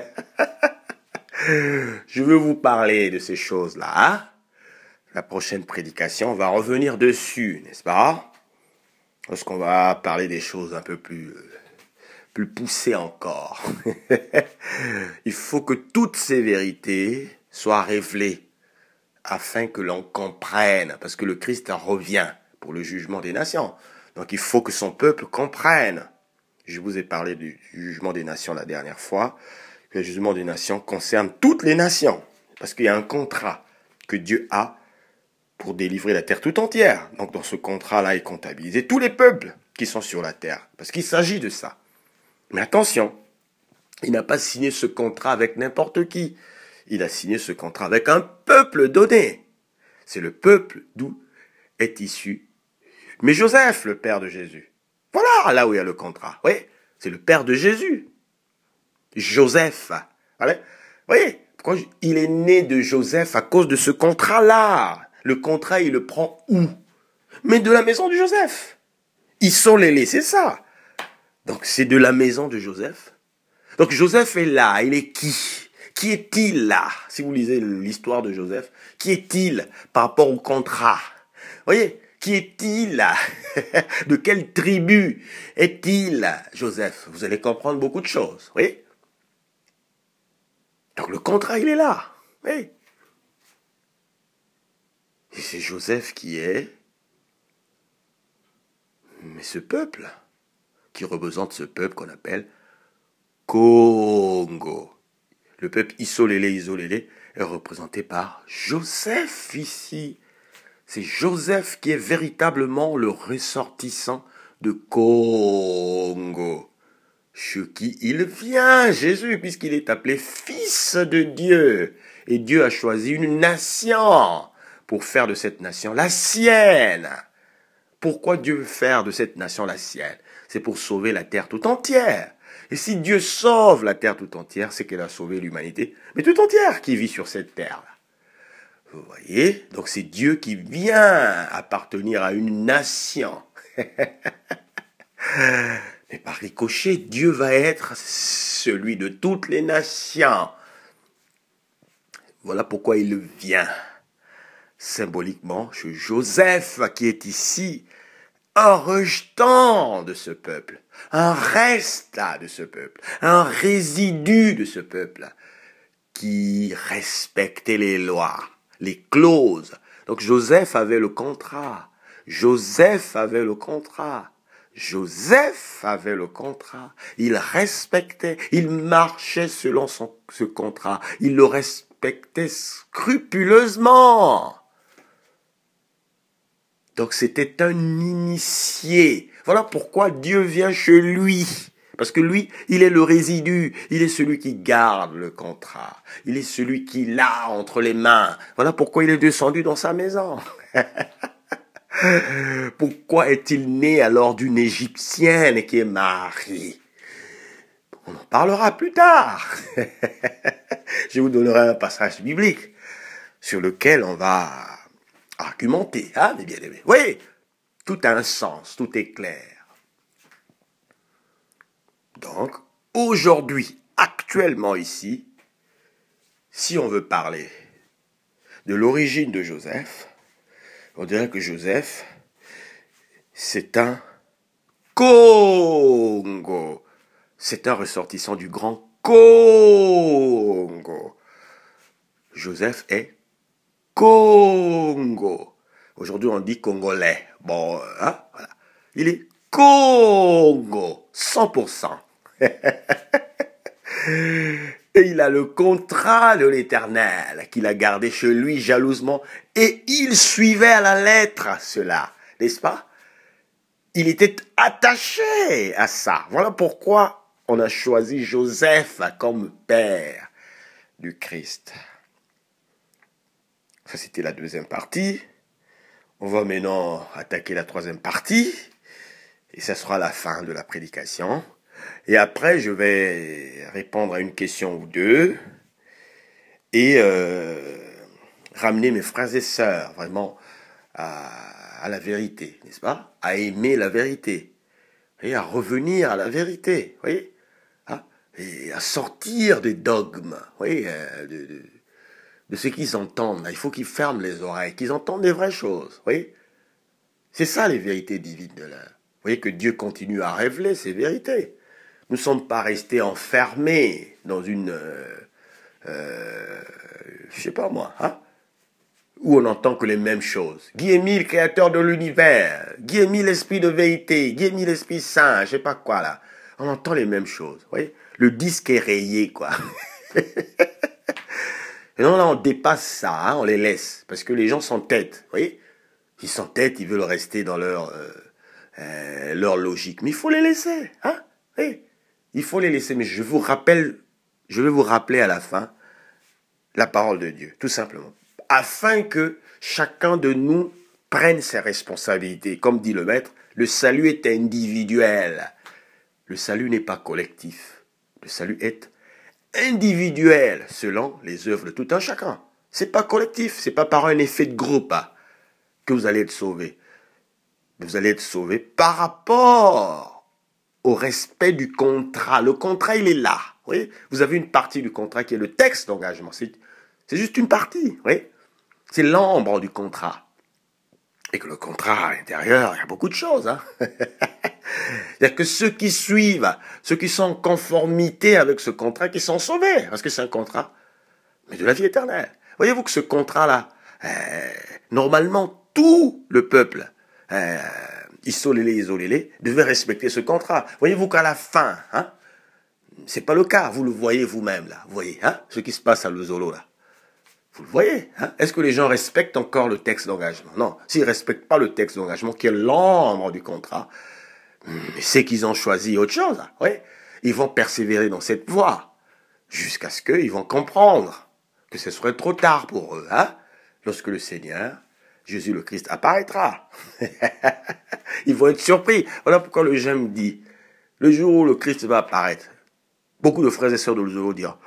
Je veux vous parler de ces choses-là. Hein? La prochaine prédication, on va revenir dessus, n'est-ce pas? Lorsqu'on va parler des choses un peu plus poussées encore. Il faut que toutes ces vérités soient révélées afin que l'on comprenne, parce que le Christ revient pour le jugement des nations. Donc il faut que son peuple comprenne. Je vous ai parlé du jugement des nations la dernière fois. Le jugement des nations concerne toutes les nations, parce qu'il y a un contrat que Dieu a pour délivrer la terre tout entière. Donc dans ce contrat-là, il comptabilise tous les peuples qui sont sur la terre, parce qu'il s'agit de ça. Mais attention, il n'a pas signé ce contrat avec n'importe qui. Il a signé ce contrat avec un peuple donné. C'est le peuple d'où est issu. Mais Joseph, le père de Jésus. Voilà là où il y a le contrat. Oui, c'est le père de Jésus. Joseph. Vous voyez, pourquoi il est né de Joseph à cause de ce contrat-là. Le contrat, il le prend où? Mais de la maison de Joseph. Ils sont les c'est ça. Donc c'est de la maison de Joseph. Donc Joseph est là, il est qui? Qui est-il là? Si vous lisez l'histoire de Joseph, qui est-il par rapport au contrat? Vous voyez, qui est-il là? De quelle tribu est-il Joseph? Vous allez comprendre beaucoup de choses, vous voyez? Donc le contrat, il est là, oui. Et c'est Joseph qui est, mais ce peuple, qui représente ce peuple qu'on appelle Congo. Le peuple isolé, est représenté par Joseph ici. C'est Joseph qui est véritablement le ressortissant de Congo. Chez qui il vient, Jésus, puisqu'il est appelé fils de Dieu. Et Dieu a choisi une nation pour faire de cette nation la sienne. Pourquoi Dieu veut faire de cette nation la sienne? C'est pour sauver la terre tout entière. Et si Dieu sauve la terre tout entière, c'est qu'elle a sauvé l'humanité, mais tout entière qui vit sur cette terre-là. Vous voyez? Donc c'est Dieu qui vient appartenir à une nation. Mais par ricochet, Dieu va être celui de toutes les nations. Voilà pourquoi il vient symboliquement chez Joseph qui est ici, un rejetant de ce peuple, un restat de ce peuple, un résidu de ce peuple qui respectait les lois, les clauses. Donc Joseph avait le contrat. Joseph avait le contrat. Il respectait, il marchait selon ce contrat. Il le respectait scrupuleusement. Donc c'était un initié. Voilà pourquoi Dieu vient chez lui. Parce que lui, il est le résidu. Il est celui qui garde le contrat. Il est celui qui l'a entre les mains. Voilà pourquoi il est descendu dans sa maison. Pourquoi est-il né alors d'une Égyptienne qui est Marie? On en parlera plus tard. Je vous donnerai un passage biblique sur lequel on va argumenter, hein, mes bien-aimés. Oui, Tout a un sens, tout est clair. Donc, aujourd'hui, actuellement ici, si on veut parler de l'origine de Joseph, on dirait que Joseph, c'est un Congo. C'est un ressortissant du grand Congo. Joseph est Congo. Aujourd'hui, on dit Congolais. Bon, hein, voilà. Il est Congo, 100%. Et il a le contrat de l'Éternel qu'il a gardé chez lui jalousement. Et il suivait à la lettre cela, n'est-ce pas? Il était attaché à ça. Voilà pourquoi on a choisi Joseph comme père du Christ. Ça, c'était la deuxième partie. On va maintenant attaquer la troisième partie. Et ça sera la fin de la prédication. Et après, je vais répondre à une question ou deux. Et ramener mes frères et sœurs vraiment à la vérité, n'est-ce pas? À aimer la vérité. Et à revenir à la vérité. Vous voyez? Hein? Et à sortir des dogmes. Vous voyez? De ce qu'ils entendent. Il faut qu'ils ferment les oreilles, qu'ils entendent des vraies choses. Vous voyez? C'est ça les vérités divines de l'heure. Vous voyez que Dieu continue à révéler ces vérités. Nous ne sommes pas restés enfermés dans une... je sais pas moi, hein? Où on n'entend que les mêmes choses. Guy Émile, créateur de l'univers. Guy Émile, l'esprit de vérité. Guy Émile, l'esprit saint. Je sais pas quoi là. On entend les mêmes choses. Vous voyez? Le disque est rayé, quoi. Et non, là, on dépasse ça, hein, on les laisse. Parce que les gens s'entêtent. Vous voyez? Ils s'entêtent, ils veulent rester dans leur logique. Mais il faut les laisser, hein? Oui, il faut les laisser. Mais je vais vous rappeler à la fin la parole de Dieu, tout simplement. Afin que chacun de nous prenne ses responsabilités. Comme dit le maître, le salut est individuel. Le salut n'est pas collectif. Le salut est individuel selon les œuvres de tout un chacun. C'est pas collectif, c'est pas par un effet de groupe que vous allez être sauvé. Vous allez être sauvé par rapport au respect du contrat. Le contrat, il est là. Vous voyez? Vous avez une partie du contrat qui est le texte d'engagement. C'est juste une partie. Vous voyez? C'est l'ombre du contrat. Et que le contrat à l'intérieur, il y a beaucoup de choses. Hein. C'est-à-dire que ceux qui suivent, ceux qui sont en conformité avec ce contrat, qui sont sauvés. Parce que c'est un contrat, mais de la vie éternelle. Voyez-vous que ce contrat-là, normalement, tout le peuple, isolé, devait respecter ce contrat. Voyez-vous qu'à la fin, hein, c'est pas le cas. Vous le voyez vous-même, là. Vous voyez, hein, ce qui se passe à Luzolo, là. Vous le voyez, hein? Est-ce que les gens respectent encore le texte d'engagement? Non. S'ils ne respectent pas le texte d'engagement, qui est l'ombre du contrat, c'est qu'ils ont choisi autre chose. Hein? Oui? Ils vont persévérer dans cette voie jusqu'à ce qu'ils vont comprendre que ce serait trop tard pour eux. Hein? Lorsque le Seigneur, Jésus le Christ, apparaîtra. Ils vont être surpris. Voilà pourquoi le j'aime dit, le jour où le Christ va apparaître, beaucoup de frères et sœurs de l'Uzolo diront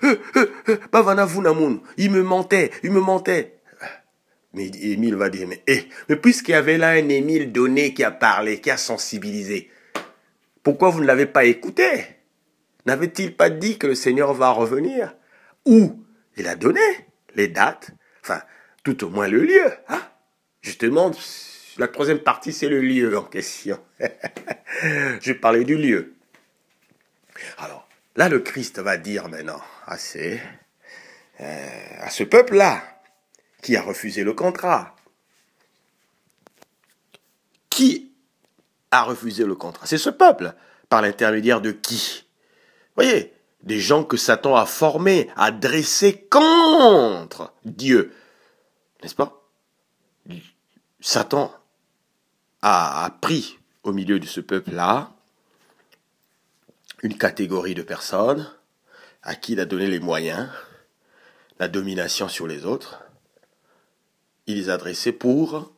il me mentait. Mais Émile va dire, mais puisqu'il y avait là un Émile donné qui a parlé, qui a sensibilisé, pourquoi vous ne l'avez pas écouté? N'avait-il pas dit que le Seigneur va revenir? Ou il a donné les dates, enfin, tout au moins le lieu. Hein? Justement, la troisième partie, c'est le lieu en question. Je parlais du lieu. Alors, là, le Christ va dire maintenant à ce peuple-là qui a refusé le contrat. Qui a refusé le contrat? C'est ce peuple. Par l'intermédiaire de qui? Voyez, des gens que Satan a formés, a dressés contre Dieu. N'est-ce pas? Satan a pris au milieu de ce peuple-là une catégorie de personnes à qui il a donné les moyens, la domination sur les autres. Il les a dressés pour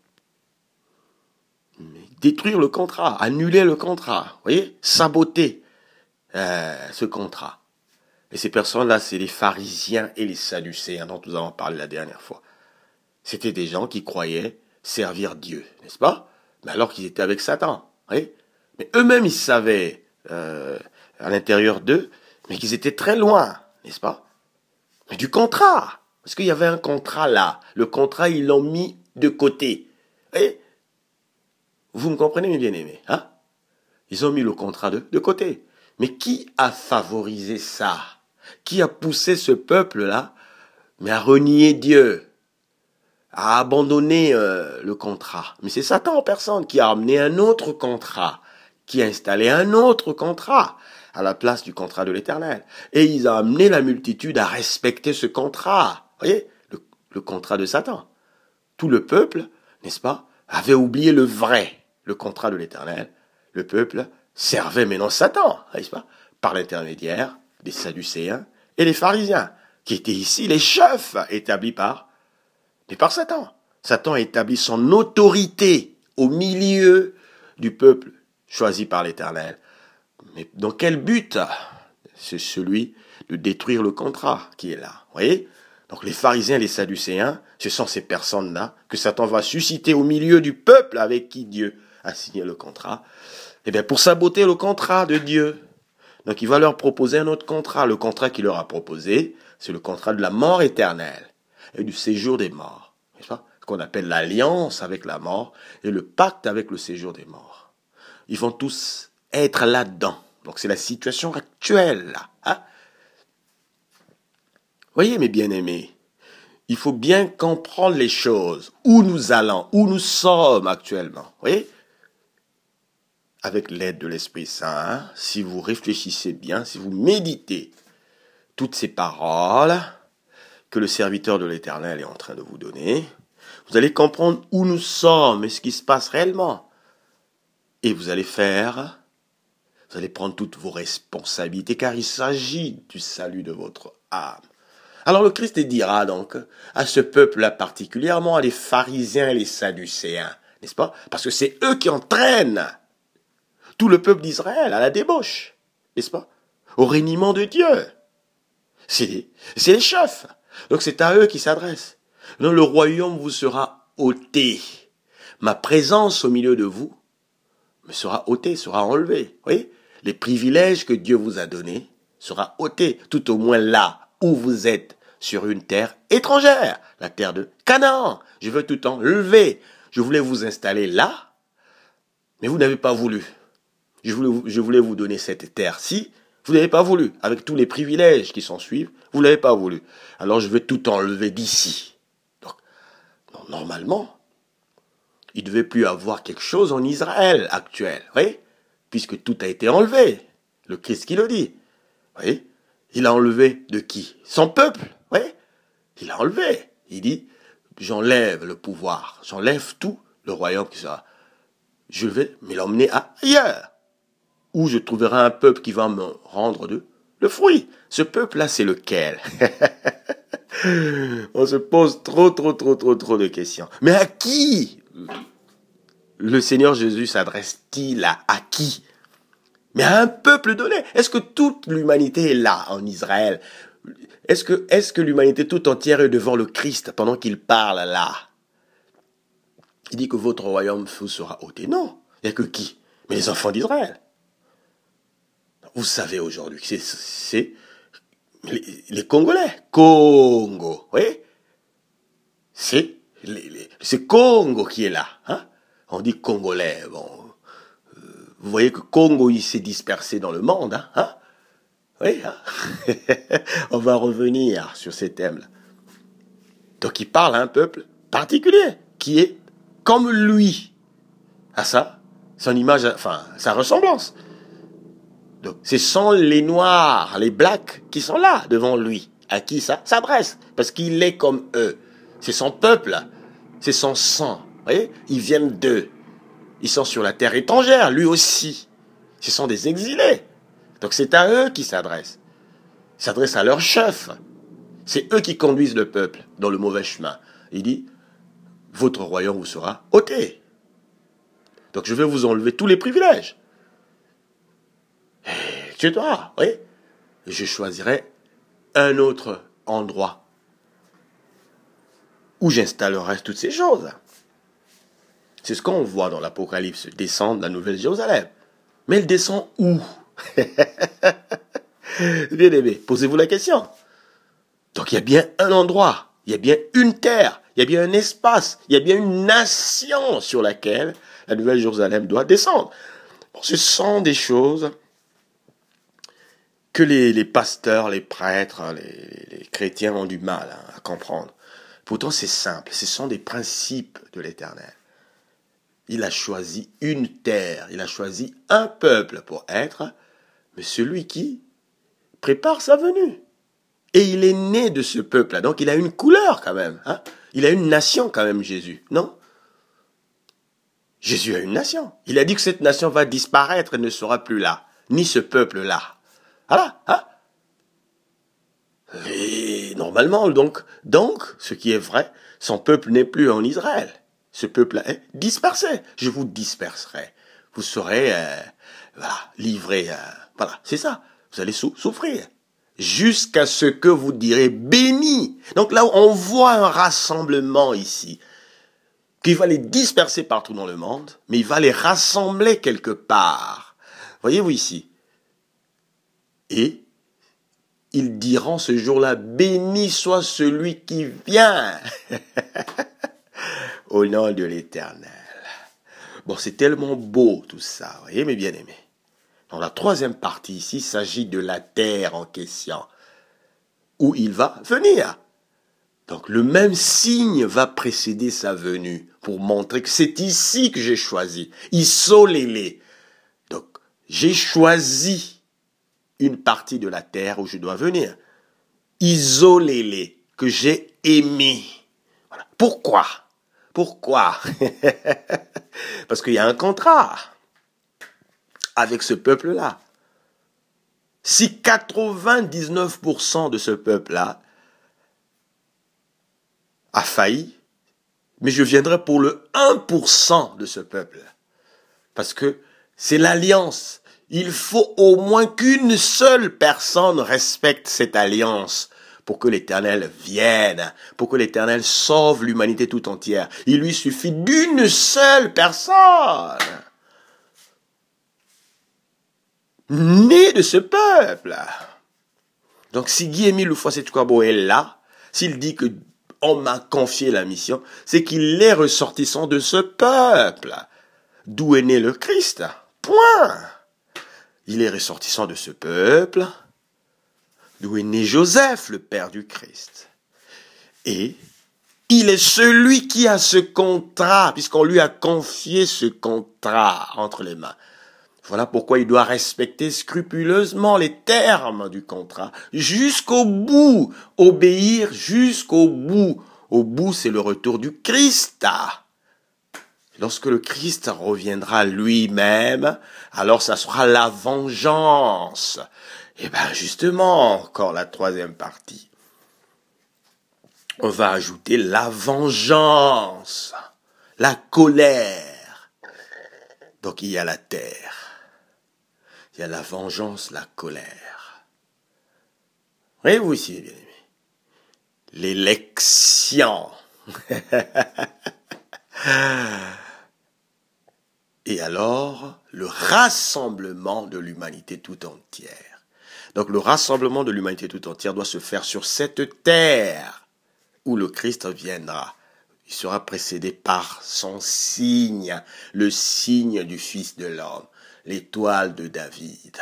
détruire le contrat, annuler le contrat, vous voyez, saboter ce contrat. Et ces personnes-là, c'est les pharisiens et les sadducéens dont nous avons parlé la dernière fois. C'était des gens qui croyaient servir Dieu, n'est-ce pas? Mais alors qu'ils étaient avec Satan. Oui. Mais eux-mêmes, ils savaient à l'intérieur d'eux, mais qu'ils étaient très loin, n'est-ce pas? Mais du contrat. Parce qu'il y avait un contrat là. Le contrat, ils l'ont mis de côté. Oui. Vous me comprenez, mes bien-aimés, hein? Ils ont mis le contrat de côté. Mais qui a favorisé ça? Qui a poussé ce peuple-là, mais à renier Dieu, à abandonner le contrat? Mais c'est Satan en personne qui a amené un autre contrat, qui a installé un autre contrat à la place du contrat de l'Éternel. Et il a amené la multitude à respecter ce contrat. Vous voyez, le contrat de Satan. Tout le peuple, n'est-ce pas, avait oublié le vrai, le contrat de l'Éternel. Le peuple servait maintenant Satan, n'est-ce pas, par l'intermédiaire des Sadducéens et des pharisiens, qui étaient ici les chefs établis par Satan. Satan a établi son autorité au milieu du peuple choisi par l'Éternel. Mais dans quel but? C'est celui de détruire le contrat qui est là. Vous voyez? Donc les pharisiens et les sadducéens, ce sont ces personnes-là que Satan va susciter au milieu du peuple avec qui Dieu a signé le contrat. Eh bien, pour saboter le contrat de Dieu. Donc il va leur proposer un autre contrat. Le contrat qu'il leur a proposé, c'est le contrat de la mort éternelle et du séjour des morts. N'est-ce pas? Ce qu'on appelle l'alliance avec la mort et le pacte avec le séjour des morts. Ils vont tous être là-dedans. Donc c'est la situation actuelle là. Hein? Voyez mes bien-aimés, il faut bien comprendre les choses, où nous allons, où nous sommes actuellement. Voyez? Avec l'aide de l'Esprit Saint, si vous réfléchissez bien, si vous méditez toutes ces paroles que le serviteur de l'Éternel est en train de vous donner, vous allez comprendre où nous sommes et ce qui se passe réellement. Et vous allez prendre toutes vos responsabilités, car il s'agit du salut de votre âme. Alors le Christ dira donc à ce peuple-là particulièrement, à les pharisiens et les sadducéens, n'est-ce pas? Parce que c'est eux qui entraînent tout le peuple d'Israël à la débauche, n'est-ce pas? Au reniement de Dieu. C'est les chefs. Donc c'est à eux qui s'adressent. Donc le royaume vous sera ôté. Ma présence au milieu de vous me sera ôtée, sera enlevée. Vous voyez? Les privilèges que Dieu vous a donnés sera ôtés, tout au moins là où vous êtes sur une terre étrangère, la terre de Canaan. Je veux tout enlever. Je voulais vous installer là, mais vous n'avez pas voulu. Je voulais vous donner cette terre-ci, vous n'avez pas voulu. Avec tous les privilèges qui s'en suivent, vous n'avez pas voulu. Alors je vais tout enlever d'ici. Donc, normalement, il ne devait plus avoir quelque chose en Israël actuel, oui, puisque tout a été enlevé. Le Christ qui le dit. Oui. Il a enlevé de qui? Son peuple. Oui. Il a enlevé. Il dit, j'enlève le pouvoir, j'enlève tout le royaume qui sera. Je vais me l'emmener ailleurs, où je trouverai un peuple qui va me rendre le fruit. Ce peuple-là, c'est lequel? On se pose trop de questions. Mais à qui le Seigneur Jésus s'adresse-t-il à qui? Mais à un peuple donné. Est-ce que toute l'humanité est là en Israël? Est-ce que l'humanité tout entière est devant le Christ pendant qu'il parle là? Il dit que votre royaume vous sera ôté. Non. Il n'y a que qui? Mais les enfants d'Israël. Vous savez aujourd'hui que c'est les Congolais. Congo. Oui? C'est Congo qui est là. Hein? On dit Congolais. Bon. Vous voyez que Congo, il s'est dispersé dans le monde. Hein? Oui, hein? On va revenir sur ces thèmes-là. Donc il parle à un peuple particulier, qui est comme lui, à ça, son image, enfin, sa ressemblance. Donc ce sont les noirs, les blacks qui sont là devant lui, à qui ça s'adresse, parce qu'il est comme eux. C'est son peuple, c'est son sang. Vous voyez, ils viennent d'eux. Ils sont sur la terre étrangère, lui aussi. Ce sont des exilés. Donc c'est à eux qu'il s'adresse. Il s'adresse à leur chef. C'est eux qui conduisent le peuple dans le mauvais chemin. Il dit, votre royaume vous sera ôté. Donc je vais vous enlever tous les privilèges. Tu dois, oui. Je choisirai un autre endroit où j'installerai toutes ces choses. C'est ce qu'on voit dans l'Apocalypse, descendre la Nouvelle Jérusalem. Mais elle descend où? Bien aimé, posez-vous la question. Donc il y a bien un endroit, il y a bien une terre, il y a bien un espace, il y a bien une nation sur laquelle la Nouvelle Jérusalem doit descendre. Bon, ce sont des choses que les pasteurs, les prêtres, les chrétiens ont du mal à comprendre. Pourtant c'est simple, ce sont des principes de l'Éternel. Il a choisi une terre, il a choisi un peuple pour être, mais celui qui prépare sa venue. Et il est né de ce peuple-là, donc il a une couleur quand même. Hein? Il a une nation quand même, Jésus, non? Jésus a une nation. Il a dit que cette nation va disparaître et ne sera plus là, ni ce peuple-là. Voilà, hein? Et normalement, donc, ce qui est vrai, son peuple n'est plus en Israël. Ce peuple-là est dispersé. Je vous disperserai. Vous serez, livrés. Voilà, c'est ça. Vous allez souffrir. Jusqu'à ce que vous direz béni. Donc là, on voit un rassemblement ici. Qu'il va les disperser partout dans le monde, mais il va les rassembler quelque part. Voyez-vous ici. Et ils diront ce jour-là, béni soit celui qui vient au nom de l'Éternel. Bon, c'est tellement beau tout ça, voyez mes bien-aimés. Dans la troisième partie ici, il s'agit de la terre en question, où il va venir. Donc le même signe va précéder sa venue, pour montrer que c'est ici que j'ai choisi. Isolez-les. Donc j'ai choisi une partie de la terre où je dois venir. Isolez-les, que j'ai aimé. Voilà. Pourquoi? Parce qu'il y a un contrat avec ce peuple-là. Si 99% de ce peuple-là a failli, mais je viendrai pour le 1% de ce peuple. Parce que c'est l'alliance. Il faut au moins qu'une seule personne respecte cette alliance pour que l'Éternel vienne, pour que l'Éternel sauve l'humanité tout entière. Il lui suffit d'une seule personne, née de ce peuple. Donc si Guy-Émile Loufoua-Setouabo est là, s'il dit que on m'a confié la mission, c'est qu'il est ressortissant de ce peuple, d'où est né le Christ. Point. Il est ressortissant de ce peuple, d'où est né Joseph, le père du Christ. Et il est celui qui a ce contrat, puisqu'on lui a confié ce contrat entre les mains. Voilà pourquoi il doit respecter scrupuleusement les termes du contrat, jusqu'au bout, obéir jusqu'au bout. Au bout, c'est le retour du Christ. Lorsque le Christ reviendra lui-même, alors ça sera la vengeance. Et bien justement, encore la troisième partie. On va ajouter la vengeance, la colère. Donc il y a la terre. Il y a la vengeance, la colère. Voyez-vous ici, bien aimé. L'élection. Et alors, le rassemblement de l'humanité tout entière. Donc le rassemblement de l'humanité tout entière doit se faire sur cette terre où le Christ viendra. Il sera précédé par son signe, le signe du Fils de l'homme. L'étoile de David.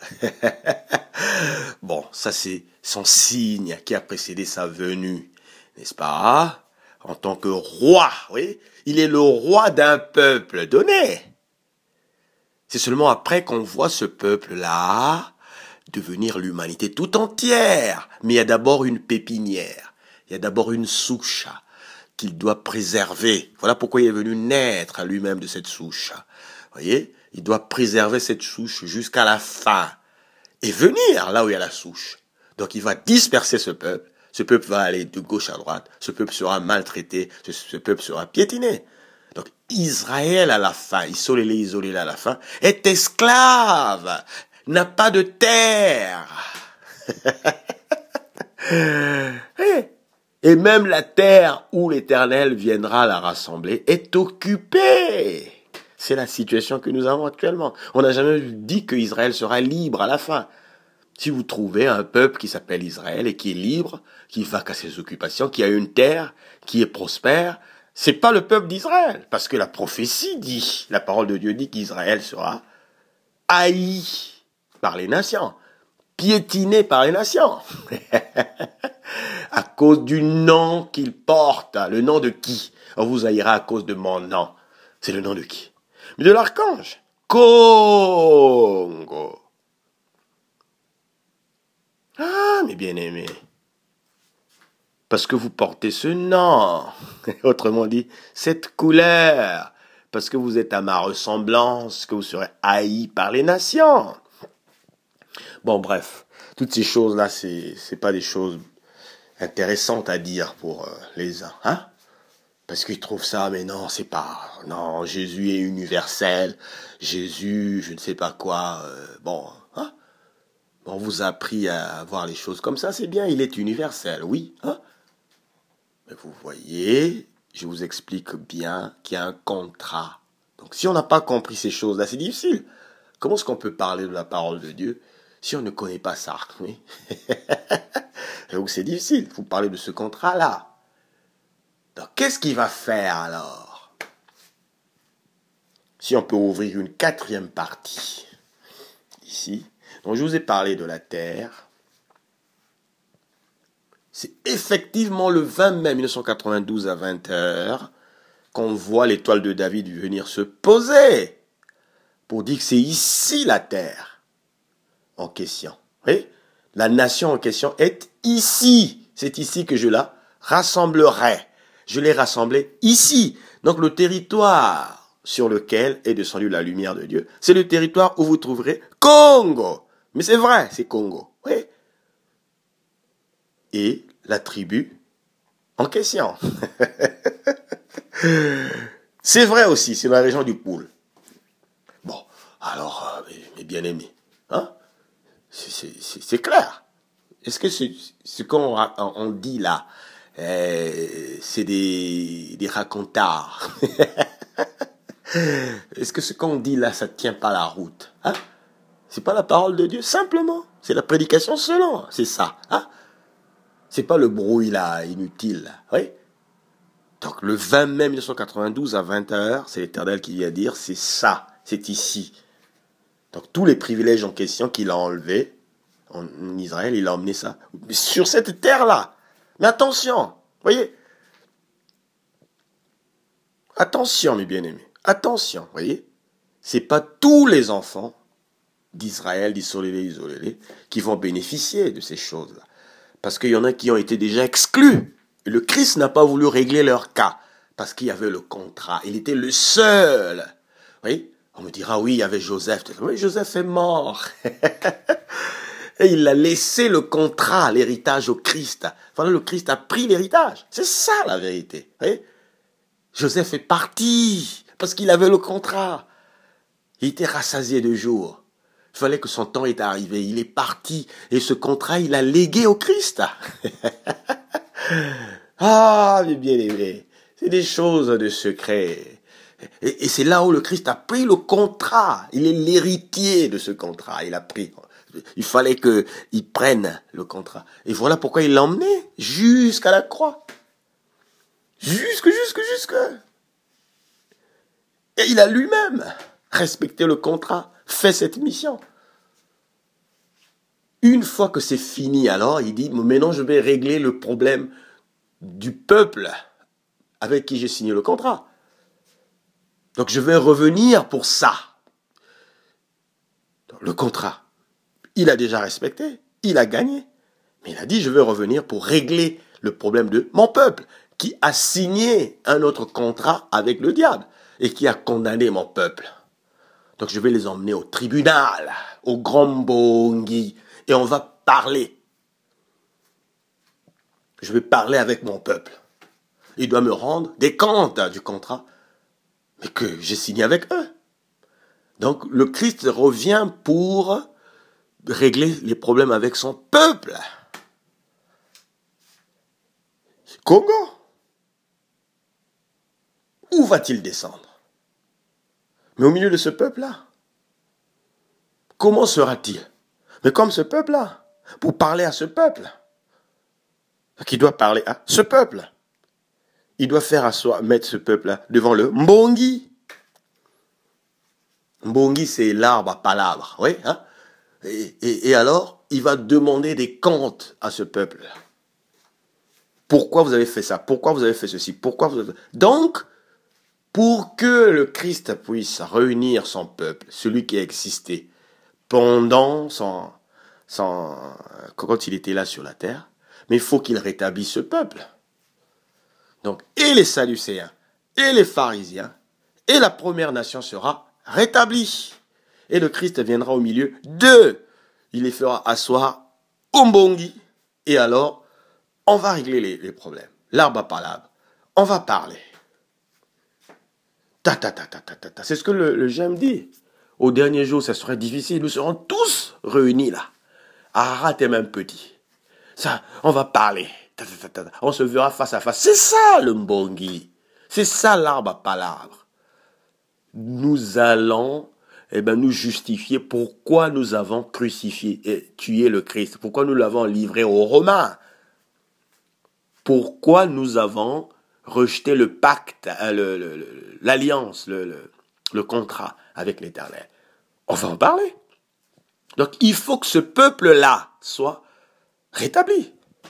Bon, ça c'est son signe qui a précédé sa venue, n'est-ce pas? En tant que roi, oui, il est le roi d'un peuple donné. C'est seulement après qu'on voit ce peuple-là devenir l'humanité tout entière. Mais il y a d'abord une pépinière, il y a d'abord une souche qu'il doit préserver. Voilà pourquoi il est venu naître à lui-même de cette souche. Voyez? Il doit préserver cette souche jusqu'à la fin et venir là où il y a la souche. Donc il va disperser ce peuple. Ce peuple va aller de gauche à droite. Ce peuple sera maltraité. Ce peuple sera piétiné. Donc Israël à la fin, isolé à la fin, est esclave, n'a pas de terre. Et même la terre où l'Éternel viendra la rassembler est occupée. C'est la situation que nous avons actuellement. On n'a jamais dit que Israël sera libre à la fin. Si vous trouvez un peuple qui s'appelle Israël et qui est libre, qui va qu'à ses occupations, qui a une terre, qui est prospère, c'est pas le peuple d'Israël. Parce que la prophétie dit, la parole de Dieu dit qu'Israël sera haï par les nations, piétiné par les nations. À cause du nom qu'il porte. Le nom de qui? On vous haïra à cause de mon nom. C'est le nom de qui? Mais de l'archange. Congo. Ah, mes bien-aimés. Parce que vous portez ce nom. Autrement dit, cette couleur. Parce que vous êtes à ma ressemblance, que vous serez haïs par les nations. Bon, bref. Toutes ces choses-là, c'est pas des choses intéressantes à dire pour les uns, hein? Parce qu'ils trouvent ça, mais non, c'est pas... Non, Jésus est universel. Jésus, je ne sais pas quoi. Bon, hein? On vous a appris à voir les choses comme ça, c'est bien, il est universel, oui. Hein? Mais vous voyez, je vous explique bien qu'il y a un contrat. Donc si on n'a pas compris ces choses-là, c'est difficile. Comment est-ce qu'on peut parler de la parole de Dieu si on ne connaît pas ça? Oui. Donc c'est difficile, il faut parler de ce contrat-là. Donc qu'est-ce qu'il va faire alors? Si on peut ouvrir une 4e partie, ici. Donc je vous ai parlé de la terre. C'est effectivement le 20 mai 1992 à 20h qu'on voit l'étoile de David venir se poser pour dire que c'est ici la terre en question. Oui? La nation en question est ici. C'est ici que je la rassemblerai. Je l'ai rassemblée ici. Donc le territoire sur lequel est descendue la lumière de Dieu, c'est le territoire où vous trouverez Congo. Mais c'est vrai, c'est Congo. Oui. Et la tribu en question. C'est vrai aussi, c'est la région du Poul. Bon, alors, mes bien-aimés, hein? C'est clair. Est-ce que ce qu'on on dit là, c'est des racontards? Est-ce que ce qu'on dit là, ça ne tient pas la route? Hein? C'est pas la parole de Dieu, simplement. C'est la prédication selon, c'est ça. Hein? C'est pas le bruit là, inutile. Oui? Donc le 20 mai 1992 à 20h, c'est l'Éternel qui vient dire, c'est ça, c'est ici. Donc tous les privilèges en question qu'il a enlevés en Israël, il a emmené ça sur cette terre-là. Mais attention, voyez? Attention mes bien-aimés, attention, voyez? C'est pas tous les enfants d'Israël, d'Isolélé, qui vont bénéficier de ces choses-là. Parce qu'il y en a qui ont été déjà exclus. Et le Christ n'a pas voulu régler leur cas. Parce qu'il y avait le contrat. Il était le seul. Oui? On me dira, oui, il y avait Joseph. Oui, Joseph est mort. Et il a laissé le contrat, l'héritage au Christ. Voilà, le Christ a pris l'héritage. C'est ça la vérité. Oui? Joseph est parti. Parce qu'il avait le contrat. Il était rassasié de jours. Il fallait que son temps est arrivé. Il est parti. Et ce contrat, il a légué au Christ. Ah, mes bien-aimés. C'est des choses de secret. Et c'est là où le Christ a pris le contrat. Il est l'héritier de ce contrat. Il a pris. Il fallait qu'il prenne le contrat. Et voilà pourquoi il l'a emmené jusqu'à la croix. Jusque. Et il a lui-même respecté le contrat, fait cette mission. Une fois que c'est fini, alors, il dit, maintenant je vais régler le problème du peuple avec qui j'ai signé le contrat. Donc je vais revenir pour ça. Le contrat, il a déjà respecté, il a gagné. Mais il a dit, je vais revenir pour régler le problème de mon peuple, qui a signé un autre contrat avec le diable et qui a condamné mon peuple. Donc je vais les emmener au tribunal, au Grand Bongi, et on va parler. Je vais parler avec mon peuple. Il doit me rendre des comptes du contrat, mais que j'ai signé avec eux. Donc le Christ revient pour régler les problèmes avec son peuple. Congo. Où va-t-il descendre? Mais au milieu de ce peuple-là, comment sera-t-il? Mais comme ce peuple-là, pour parler à ce peuple, qui doit parler à ce peuple, il doit faire asseoir, mettre ce peuple-là devant le Mbongi. Mbongi, c'est l'arbre à palabres, oui, hein? Et alors, il va demander des comptes à ce peuple-là. Pourquoi vous avez fait ça? Pourquoi vous avez fait ceci? Pourquoi vous avez... Donc, pour que le Christ puisse réunir son peuple, celui qui a existé pendant quand il était là sur la terre, mais il faut qu'il rétablisse ce peuple. Donc, et les Sadducéens, et les pharisiens, et la première nation sera rétablie. Et le Christ viendra au milieu d'eux. Il les fera asseoir au Mbongi. Et alors, on va régler les problèmes. L'arbre à palabres. On va parler. C'est ce que le GEM dit. Au dernier jour, ça serait difficile. Nous serons tous réunis là. Ararat est même petit. Ça, on va parler. On se verra face à face. C'est ça le Mbongi. C'est ça l'arbre à palabres. Nous allons nous justifier pourquoi nous avons crucifié et tué le Christ. Pourquoi nous l'avons livré aux Romains. Pourquoi nous avons rejeté le pacte, l'alliance, le contrat avec l'Éternel. On va en parler. Donc il faut que ce peuple-là soit rétabli.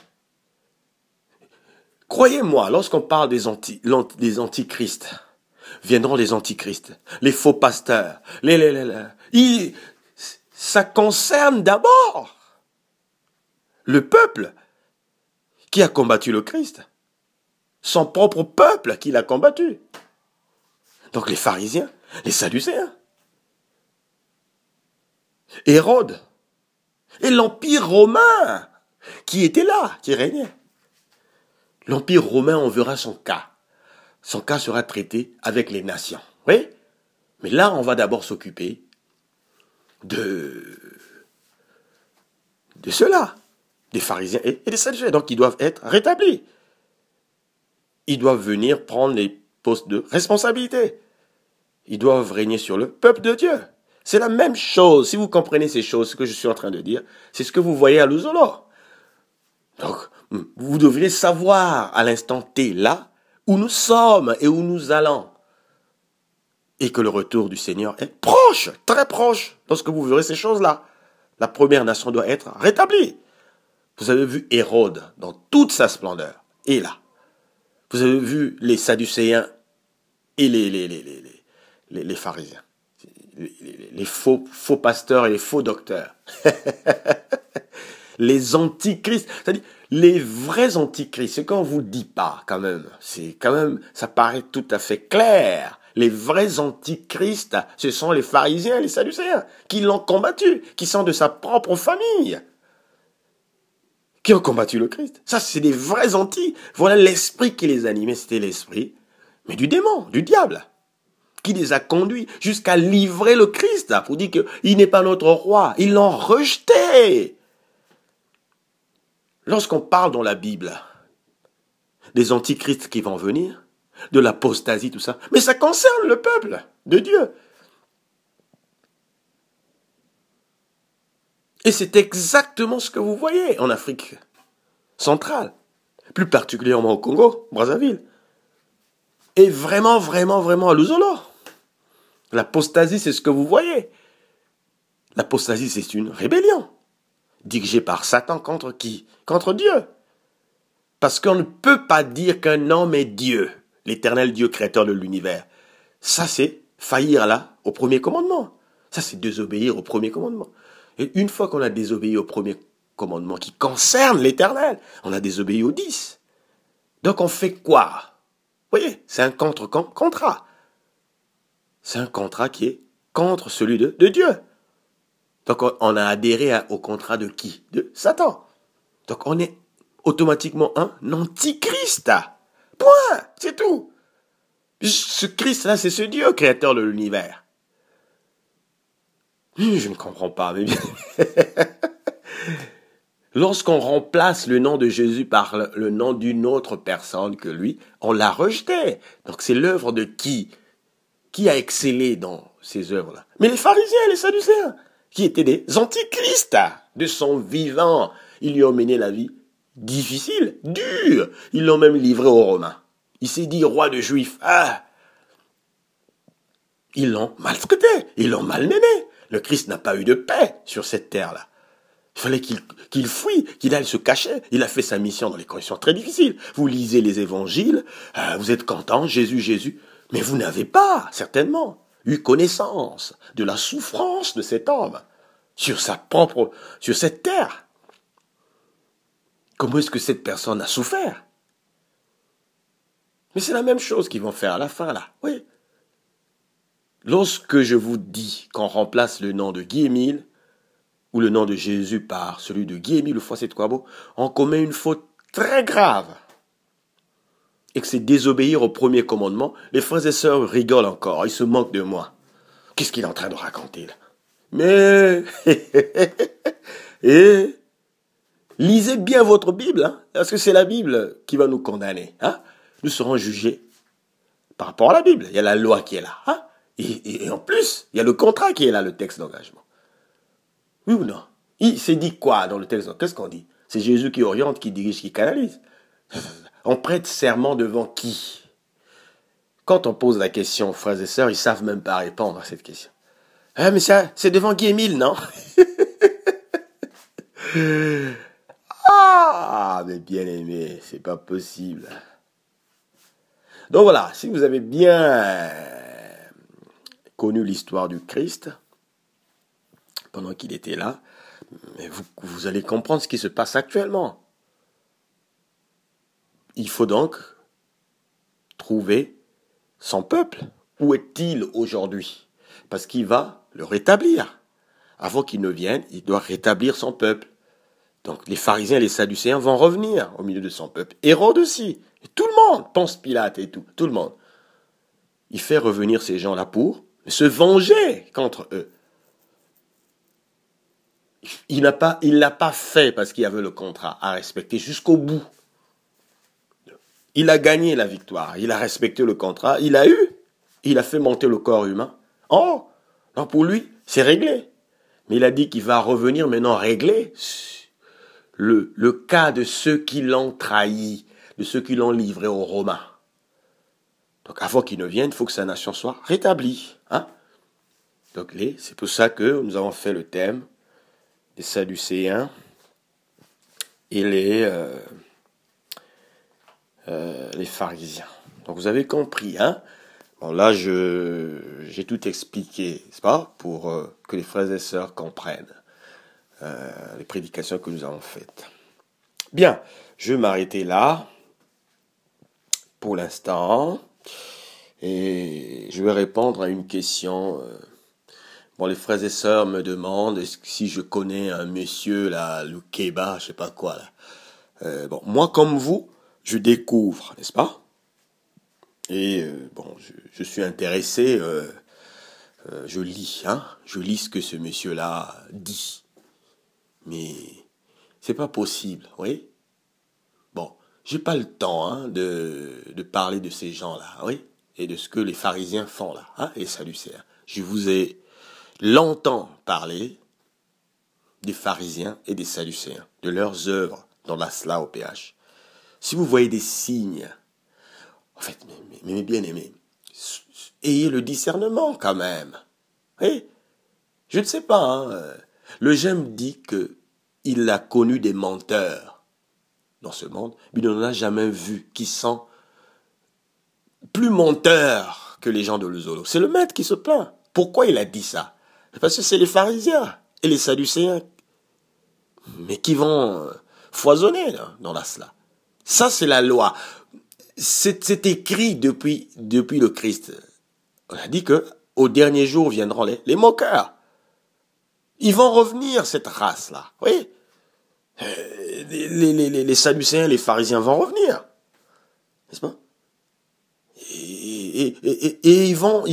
Croyez-moi, lorsqu'on parle des antichrists, viendront les antichrists, les faux pasteurs, ça concerne d'abord le peuple qui a combattu le Christ. Son propre peuple qui l'a combattu. Donc les pharisiens, les sadducéens, Hérode et l'Empire romain qui était là, qui régnait. L'Empire romain, on verra son cas. Son cas sera traité avec les nations. Oui? Mais là, on va d'abord s'occuper de ceux-là, des pharisiens et des sadducéens. Donc, ils doivent être rétablis. Ils doivent venir prendre les postes de responsabilité. Ils doivent régner sur le peuple de Dieu. C'est la même chose. Si vous comprenez ces choses, ce que je suis en train de dire, c'est ce que vous voyez à Luzolo. Donc, vous devriez savoir à l'instant T, là, où nous sommes et où nous allons. Et que le retour du Seigneur est proche, très proche, lorsque vous verrez ces choses-là. La première nation doit être rétablie. Vous avez vu Hérode dans toute sa splendeur. Et là, vous avez vu les Sadducéens et les pharisiens. Les faux pasteurs et les faux docteurs. Les antichrists, c'est-à-dire les vrais antichrists, ce qu'on vous dit pas quand même, c'est quand même, ça paraît tout à fait clair. Les vrais antichrists, ce sont les pharisiens et les sadducéens qui l'ont combattu, qui sont de sa propre famille, qui ont combattu le Christ. Ça, c'est des vrais anti. Voilà l'esprit qui les animait, c'était l'esprit, mais du démon, du diable, qui les a conduits jusqu'à livrer le Christ, pour dire qu'il n'est pas notre roi. Ils l'ont rejeté. Lorsqu'on parle dans la Bible des antichrists qui vont venir, de l'apostasie, tout ça, mais ça concerne le peuple de Dieu. Et c'est exactement ce que vous voyez en Afrique centrale, plus particulièrement au Congo, Brazzaville, et vraiment à Luzolo. L'apostasie, c'est ce que vous voyez. L'apostasie, c'est une rébellion dirigée par Satan contre qui? Contre Dieu. Parce qu'on ne peut pas dire qu'un homme est Dieu, l'éternel Dieu créateur de l'univers. Ça, c'est faillir là au premier commandement. Ça, c'est désobéir au premier commandement. Et une fois qu'on a désobéi au premier commandement qui concerne l'éternel, on a désobéi aux 10. Donc on fait quoi? Vous voyez, c'est un contrat. C'est un contrat qui est contre celui de Dieu. Donc on a adhéré au contrat de qui? De Satan. Donc on est automatiquement un antichrist. Point, c'est tout. Ce Christ-là, c'est ce Dieu créateur de l'univers. Je ne comprends pas, mais bien. Lorsqu'on remplace le nom de Jésus par le nom d'une autre personne que lui, on l'a rejeté. Donc c'est l'œuvre de qui? Qui a excellé dans ces œuvres-là? Mais les pharisiens et les sadducéens, qui étaient des antichrists de son vivant. Ils lui ont mené la vie difficile, dure. Ils l'ont même livré aux Romains. Il s'est dit roi de Juifs. Ils l'ont maltraité, ils l'ont malmené. Le Christ n'a pas eu de paix sur cette terre-là. Il fallait qu'il fuit, qu'il aille se cacher. Il a fait sa mission dans des conditions très difficiles. Vous lisez les évangiles, vous êtes content, Jésus, Jésus. Mais vous n'avez pas, certainement, eu connaissance de la souffrance de cet homme sur cette terre. Comment est-ce que cette personne a souffert? Mais c'est la même chose qu'ils vont faire à la fin, là. Oui. Lorsque je vous dis qu'on remplace le nom de Guy-Émile ou le nom de Jésus par celui de Guy-Émile ou Fossé-de-Quabo, on commet une faute très grave. Et que c'est désobéir au premier commandement. Les frères et sœurs rigolent encore, ils se moquent de moi. Qu'est-ce qu'il est en train de raconter là? Mais lisez bien votre Bible, hein, parce que c'est la Bible qui va nous condamner. Hein. Nous serons jugés par rapport à la Bible. Il y a la loi qui est là. Hein. Et en plus, il y a le contrat qui est là, le texte d'engagement. Oui ou non? Il s'est dit quoi dans le texte? Qu'est-ce qu'on dit? C'est Jésus qui oriente, qui dirige, qui canalise. On prête serment devant qui? Quand on pose la question aux frères et sœurs, ils ne savent même pas répondre à cette question. Ah, mais ça, c'est devant Guy-Émile, non? Ah, mais bien aimé, c'est pas possible. Donc voilà, si vous avez bien connu l'histoire du Christ, pendant qu'il était là, vous allez comprendre ce qui se passe actuellement. Il faut donc trouver son peuple. Où est-il aujourd'hui? Parce qu'il va le rétablir. Avant qu'il ne vienne, il doit rétablir son peuple. Donc les pharisiens et les sadducéens vont revenir au milieu de son peuple. Hérode aussi. Et tout le monde, Ponce Pilate et tout le monde. Il fait revenir ces gens-là pour se venger contre eux. Il l'a pas fait parce qu'il y avait le contrat à respecter jusqu'au bout. Il a gagné la victoire. Il a respecté le contrat. Il a fait monter le corps humain. Oh, non, pour lui, c'est réglé. Mais il a dit qu'il va revenir maintenant régler le cas de ceux qui l'ont trahi, de ceux qui l'ont livré aux Romains. Donc avant qu'il ne vienne, il faut que sa nation soit rétablie. Hein? Donc c'est pour ça que nous avons fait le thème des Sadducéens et les pharisiens. Donc vous avez compris, hein? Bon là j'ai tout expliqué, n'est-ce pas, pour que les frères et sœurs comprennent les prédications que nous avons faites. Bien, je vais m'arrêter là pour l'instant et je vais répondre à une question. Bon, les frères et sœurs me demandent si je connais un monsieur là, le Keba, je sais pas quoi là. Bon, moi comme vous, je découvre, n'est-ce pas? Et bon, je suis intéressé, je lis, hein, je lis ce que ce monsieur-là dit. Mais c'est pas possible, oui. Bon, j'ai pas le temps hein, de parler de ces gens-là, oui, et de ce que les pharisiens font là, hein, et les sadducéens. Je vous ai longtemps parlé des pharisiens et des sadducéens, de leurs œuvres dans la SLA au PH. Si vous voyez des signes, en fait, mais bien aimé, ayez le discernement quand même. Oui, je ne sais pas, hein, le GEM dit qu'il a connu des menteurs dans ce monde, mais il n'en a jamais vu qui sont plus menteurs que les gens de l'Uzolo. C'est le maître qui se plaint. Pourquoi il a dit ça? Parce que c'est les pharisiens et les sadducéens, mais qui vont foisonner dans la SLA. Ça, c'est la loi. C'est écrit depuis le Christ. On a dit que au dernier jour viendront les moqueurs. Ils vont revenir, cette race-là. Oui. Les Sadducéens, les pharisiens vont revenir. N'est-ce pas? Et ils vont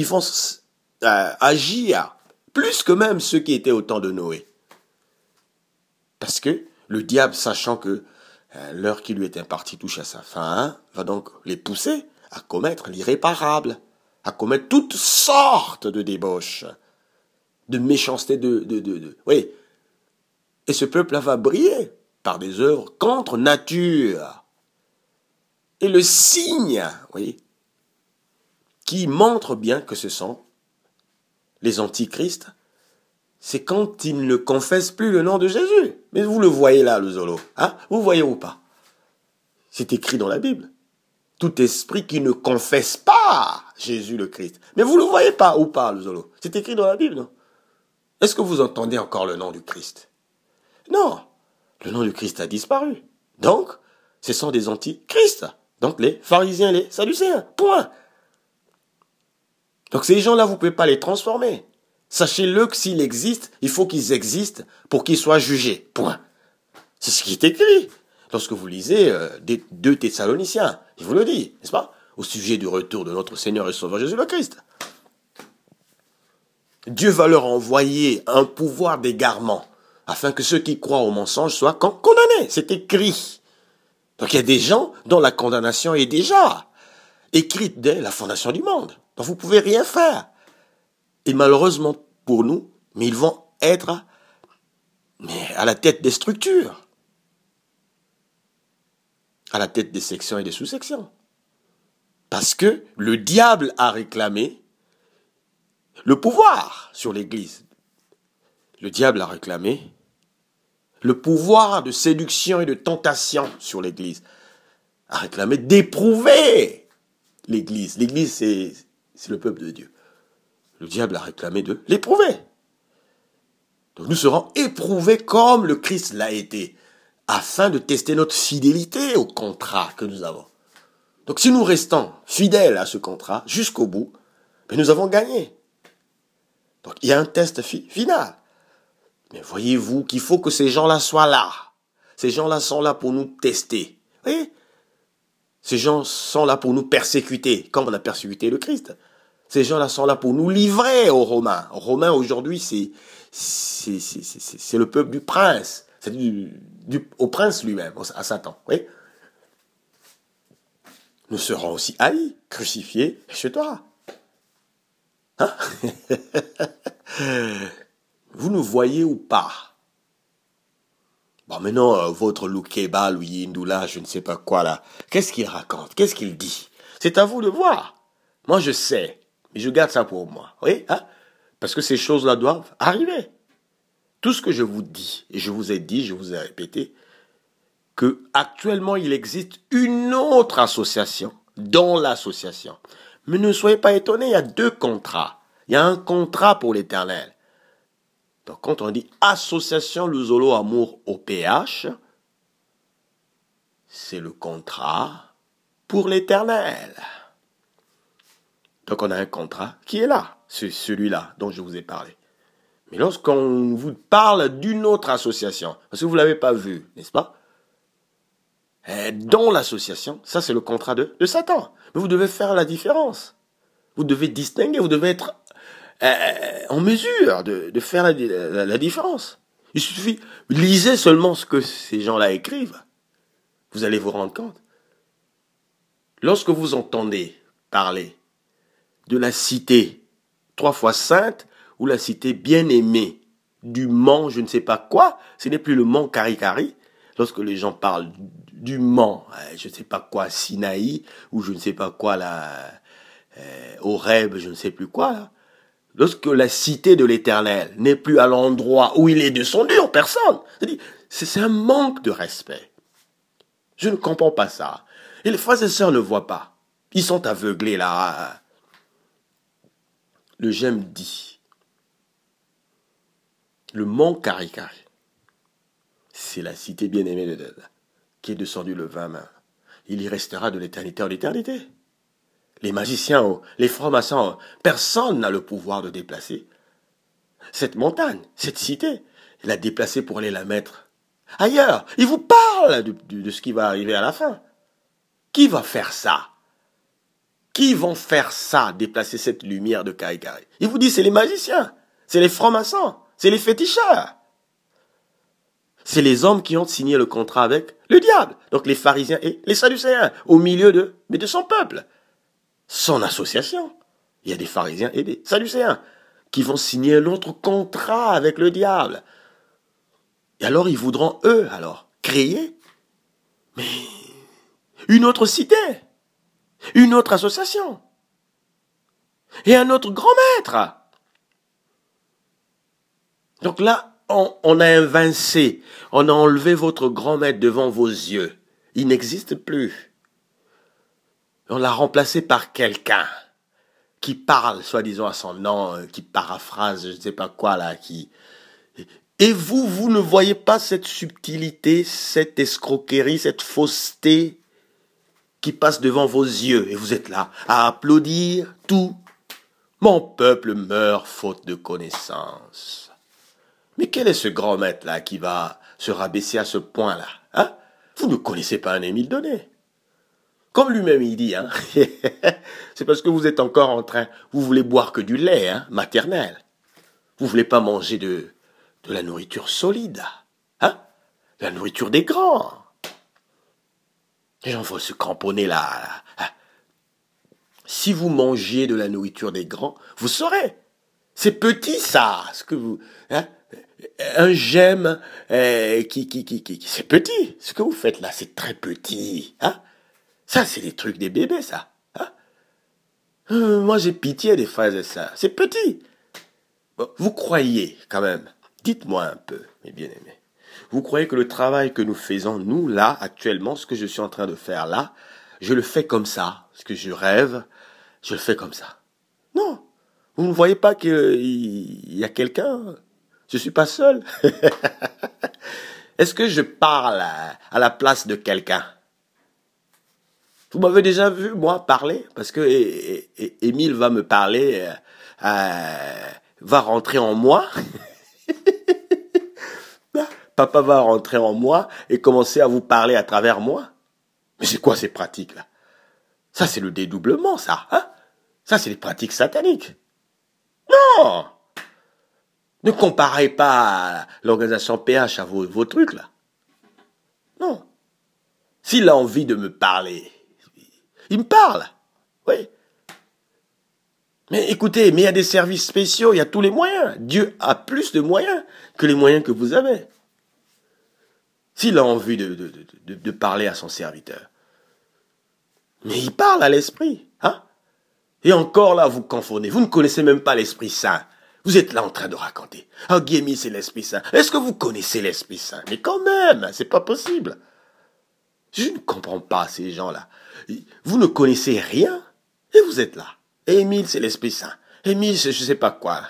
agir plus que même ceux qui étaient au temps de Noé. Parce que Le diable, sachant que l'heure qui lui est impartie touche à sa fin, va donc les pousser à commettre l'irréparable, à commettre toutes sortes de débauches, de méchanceté, oui. Et ce peuple-là va briller par des œuvres contre nature. Et le signe, oui, qui montre bien que ce sont les antichrists, c'est quand ils ne confessent plus le nom de Jésus. Mais vous le voyez là, le Zolo. Hein? Vous voyez ou pas? C'est écrit dans la Bible. Tout esprit qui ne confesse pas Jésus le Christ. Mais vous le voyez pas ou pas, le Zolo? C'est écrit dans la Bible, non? Est-ce que vous entendez encore le nom du Christ? Non. Le nom du Christ a disparu. Donc, ce sont des antichrists. Donc, les pharisiens, les sadducéens. Point. Donc, ces gens-là, vous ne pouvez pas les transformer. Sachez-le que s'ils existent, il faut qu'ils existent pour qu'ils soient jugés. Point. C'est ce qui est écrit. Lorsque vous lisez 2 Thessaloniciens, il vous le dit, n'est-ce pas? Au sujet du retour de notre Seigneur et Sauveur Jésus le Christ. Dieu va leur envoyer un pouvoir d'égarement, afin que ceux qui croient au mensonge soient condamnés. C'est écrit. Donc il y a des gens dont la condamnation est déjà écrite dès la fondation du monde. Donc vous ne pouvez rien faire. Et malheureusement pour nous, mais ils vont être à la tête des structures, à la tête des sections et des sous-sections. Parce que le diable a réclamé le pouvoir sur l'Église. Le diable a réclamé le pouvoir de séduction et de tentation sur l'Église. A réclamé d'éprouver l'Église. L'Église, c'est le peuple de Dieu. Le diable a réclamé de l'éprouver. Donc nous serons éprouvés comme le Christ l'a été, afin de tester notre fidélité au contrat que nous avons. Donc si nous restons fidèles à ce contrat jusqu'au bout, nous avons gagné. Donc il y a un test final. Mais voyez-vous qu'il faut que ces gens-là soient là. Ces gens-là sont là pour nous tester. Vous voyez? Ces gens sont là pour nous persécuter, comme on a persécuté le Christ. Ces gens-là sont là pour nous livrer aux Romains. Les Romains, aujourd'hui, c'est le peuple du prince. C'est au prince lui-même, à Satan. Oui? Nous serons aussi haïs, crucifiés, etc. Hein? Vous nous voyez ou pas? Bon, maintenant, votre Loukeba, Louis Ndoula, je ne sais pas quoi là, qu'est-ce qu'il raconte? Qu'est-ce qu'il dit? C'est à vous de voir. Moi, je sais, mais je garde ça pour moi. Oui, hein? Parce que ces choses-là doivent arriver. Tout ce que je vous dis, et je vous ai dit, je vous ai répété, que actuellement il existe une autre association dans l'association. Mais ne soyez pas étonnés, il y a 2 contrats. Il y a un contrat pour l'Éternel. Donc quand on dit association Luzolo Amour au PH, c'est le contrat pour l'Éternel. Donc on a un contrat qui est là, c'est celui-là dont je vous ai parlé. Mais lorsqu'on vous parle d'une autre association, parce que vous ne l'avez pas vu, n'est-ce pas? Dans l'association, ça c'est le contrat de Satan. Mais vous devez faire la différence. Vous devez distinguer, vous devez être en mesure de faire la différence. Il suffit, lisez seulement ce que ces gens-là écrivent. Vous allez vous rendre compte. Lorsque vous entendez parler de la cité 3 fois sainte ou la cité bien-aimée du mont je ne sais pas quoi, ce n'est plus le mont Karikari. Lorsque les gens parlent du mont, je ne sais pas quoi, Sinaï, ou je ne sais pas quoi, Horeb, je ne sais plus quoi, là. Lorsque la cité de l'Éternel n'est plus à l'endroit où il est descendu en personne, c'est un manque de respect. Je ne comprends pas ça. Et les frères et sœurs ne voient pas. Ils sont aveuglés là. Le j'aime dit, le mont Karikari, c'est la cité bien-aimée de Dieu, qui est descendue le 20 mai. Il y restera de l'éternité en éternité. Les magiciens, les francs-maçons, personne n'a le pouvoir de déplacer cette montagne, cette cité. Il l'a déplacée pour aller la mettre ailleurs. Il vous parle de ce qui va arriver à la fin. Qui va faire ça? Qui vont faire ça, déplacer cette lumière de Karikari? Il vous dit, c'est les magiciens, c'est les francs-maçons, c'est les féticheurs. C'est les hommes qui ont signé le contrat avec le diable. Donc les pharisiens et les sadducéens, au milieu de son peuple. Son association. Il y a des pharisiens et des sadducéens qui vont signer l'autre contrat avec le diable. Et alors ils voudront, eux, créer une autre cité, une autre association et un autre grand maître. Donc là, on a invincé, on a enlevé votre grand maître devant vos yeux. Il n'existe plus. On l'a remplacé par quelqu'un qui parle, soi-disant à son nom, qui paraphrase, je ne sais pas quoi là, Et vous ne voyez pas cette subtilité, cette escroquerie, cette fausseté qui passe devant vos yeux. Et vous êtes là à applaudir tout. Mon peuple meurt faute de connaissance. Mais quel est ce grand maître-là qui va se rabaisser à ce point-là, hein? Vous ne connaissez pas un Émile Donné. Comme lui-même il dit, hein? C'est parce que vous êtes encore en train, vous voulez boire que du lait, hein, maternel. Vous voulez pas manger de la nourriture solide, hein? De la nourriture des grands. Les gens vont se cramponner là. Si vous mangiez de la nourriture des grands, vous saurez. C'est petit ça, ce que vous, hein? Un gemme c'est petit. Ce que vous faites là, c'est très petit, hein? Ça, c'est des trucs des bébés, ça. Hein? Moi, j'ai pitié des frères et sœurs. C'est petit. Bon, vous croyez, quand même, dites-moi un peu, mes bien-aimés, vous croyez que le travail que nous faisons, nous, là, actuellement, ce que je suis en train de faire là, je le fais comme ça. Ce que je rêve, je le fais comme ça. Non. Vous ne voyez pas qu'il y a quelqu'un? Je suis pas seul. Est-ce que je parle à la place de quelqu'un? Vous m'avez déjà vu, moi, parler? Parce que Émile va me parler, va rentrer en moi. Papa va rentrer en moi et commencer à vous parler à travers moi. Mais c'est quoi ces pratiques-là? Ça, c'est le dédoublement, ça. Hein? Ça, c'est les pratiques sataniques. Non! Ne comparez pas l'organisation PH à vos trucs, là. Non. S'il a envie de me parler, il me parle. Oui. Mais écoutez, mais il y a des services spéciaux, il y a tous les moyens. Dieu a plus de moyens que les moyens que vous avez. S'il a envie de parler à son serviteur. Mais il parle à l'esprit. Hein? Et encore là, vous confondez. Vous ne connaissez même pas l'Esprit Saint. Vous êtes là en train de raconter. Ah, Guémy, c'est l'Esprit Saint. Est-ce que vous connaissez l'Esprit Saint? Mais quand même, c'est pas possible. Je ne comprends pas ces gens-là. Vous ne connaissez rien et vous êtes là. Émile, c'est l'Esprit Saint. Émile, c'est je sais pas quoi.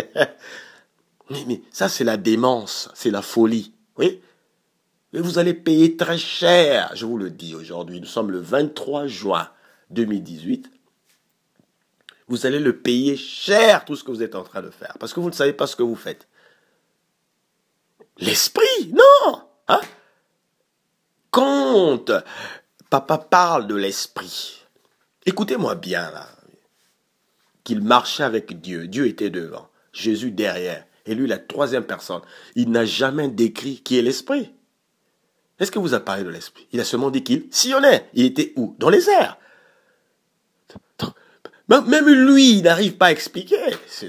mais ça, c'est la démence, c'est la folie. Oui? Et vous allez payer très cher, je vous le dis aujourd'hui. Nous sommes le 23 juin 2018. Vous allez le payer cher, tout ce que vous êtes en train de faire. Parce que vous ne savez pas ce que vous faites. L'esprit, non! Hein? Quand papa parle de l'esprit, écoutez-moi bien là. Qu'il marchait avec Dieu. Dieu était devant. Jésus derrière. Et lui, la troisième personne. Il n'a jamais décrit qui est l'esprit. Est-ce que vous a parlé de l'esprit? Il a seulement dit qu'il sillonnait. Il était où? Dans les airs. Même lui, il n'arrive pas à expliquer.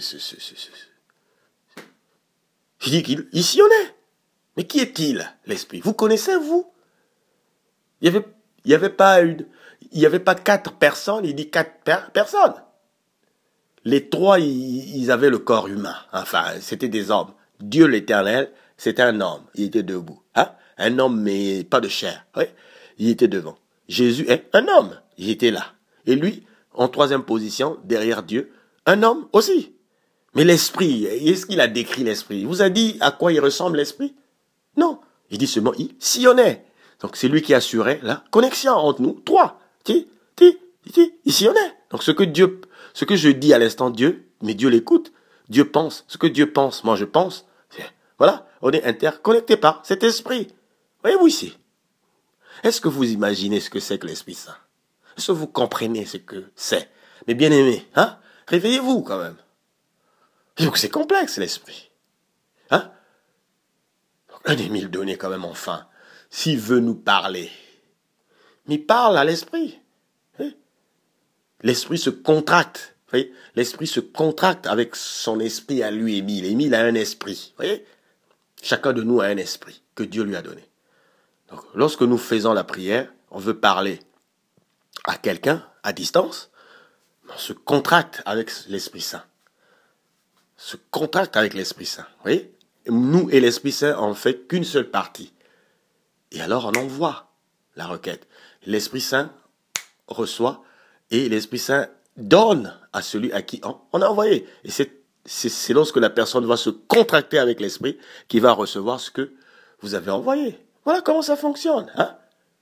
Il dit qu'il sillonnait. Mais qui est-il, l'esprit? Vous connaissez, vous? Il y avait pas 4 personnes, il dit 4 personnes. Les 3, ils avaient le corps humain. Enfin, c'était des hommes. Dieu l'Éternel, c'était un homme. Il était debout. Hein? Un homme, mais pas de chair. Oui? Il était devant. Jésus est un homme. Il était là. Et lui, en troisième position, derrière Dieu, un homme aussi. Mais l'esprit, est-ce qu'il a décrit l'esprit? Il vous a dit à quoi il ressemble l'esprit? Non. Il dit seulement, il sillonnait. Donc c'est lui qui assurait la connexion entre nous. 3. Il sillonnait. Donc ce que je dis à l'instant Dieu, mais Dieu l'écoute. Dieu pense. Ce que Dieu pense, moi je pense. Voilà, on est interconnecté par cet esprit. Voyez-vous ici. Est-ce que vous imaginez ce que c'est que l'Esprit Saint? Est-ce que vous comprenez ce que c'est? Mais bien aimé, hein? Réveillez-vous quand même. Donc c'est complexe l'esprit. Hein? Un Émile donné quand même enfin, s'il veut nous parler, mais il parle à l'esprit. Hein? L'esprit se contracte. Voyez? L'esprit se contracte avec son esprit à lui, Émile. Émile a un esprit. Voyez? Chacun de nous a un esprit que Dieu lui a donné. Donc, lorsque nous faisons la prière, on veut parler à quelqu'un à distance, on se contracte avec l'Esprit Saint. Se contracte avec l'Esprit Saint. Vous voyez? Nous et l'Esprit Saint, on ne fait qu'une seule partie. Et alors, on envoie la requête. L'Esprit Saint reçoit et l'Esprit Saint donne à celui à qui on a envoyé. Et c'est lorsque la personne va se contracter avec l'Esprit qu'il va recevoir ce que vous avez envoyé. Voilà comment ça fonctionne. Hein?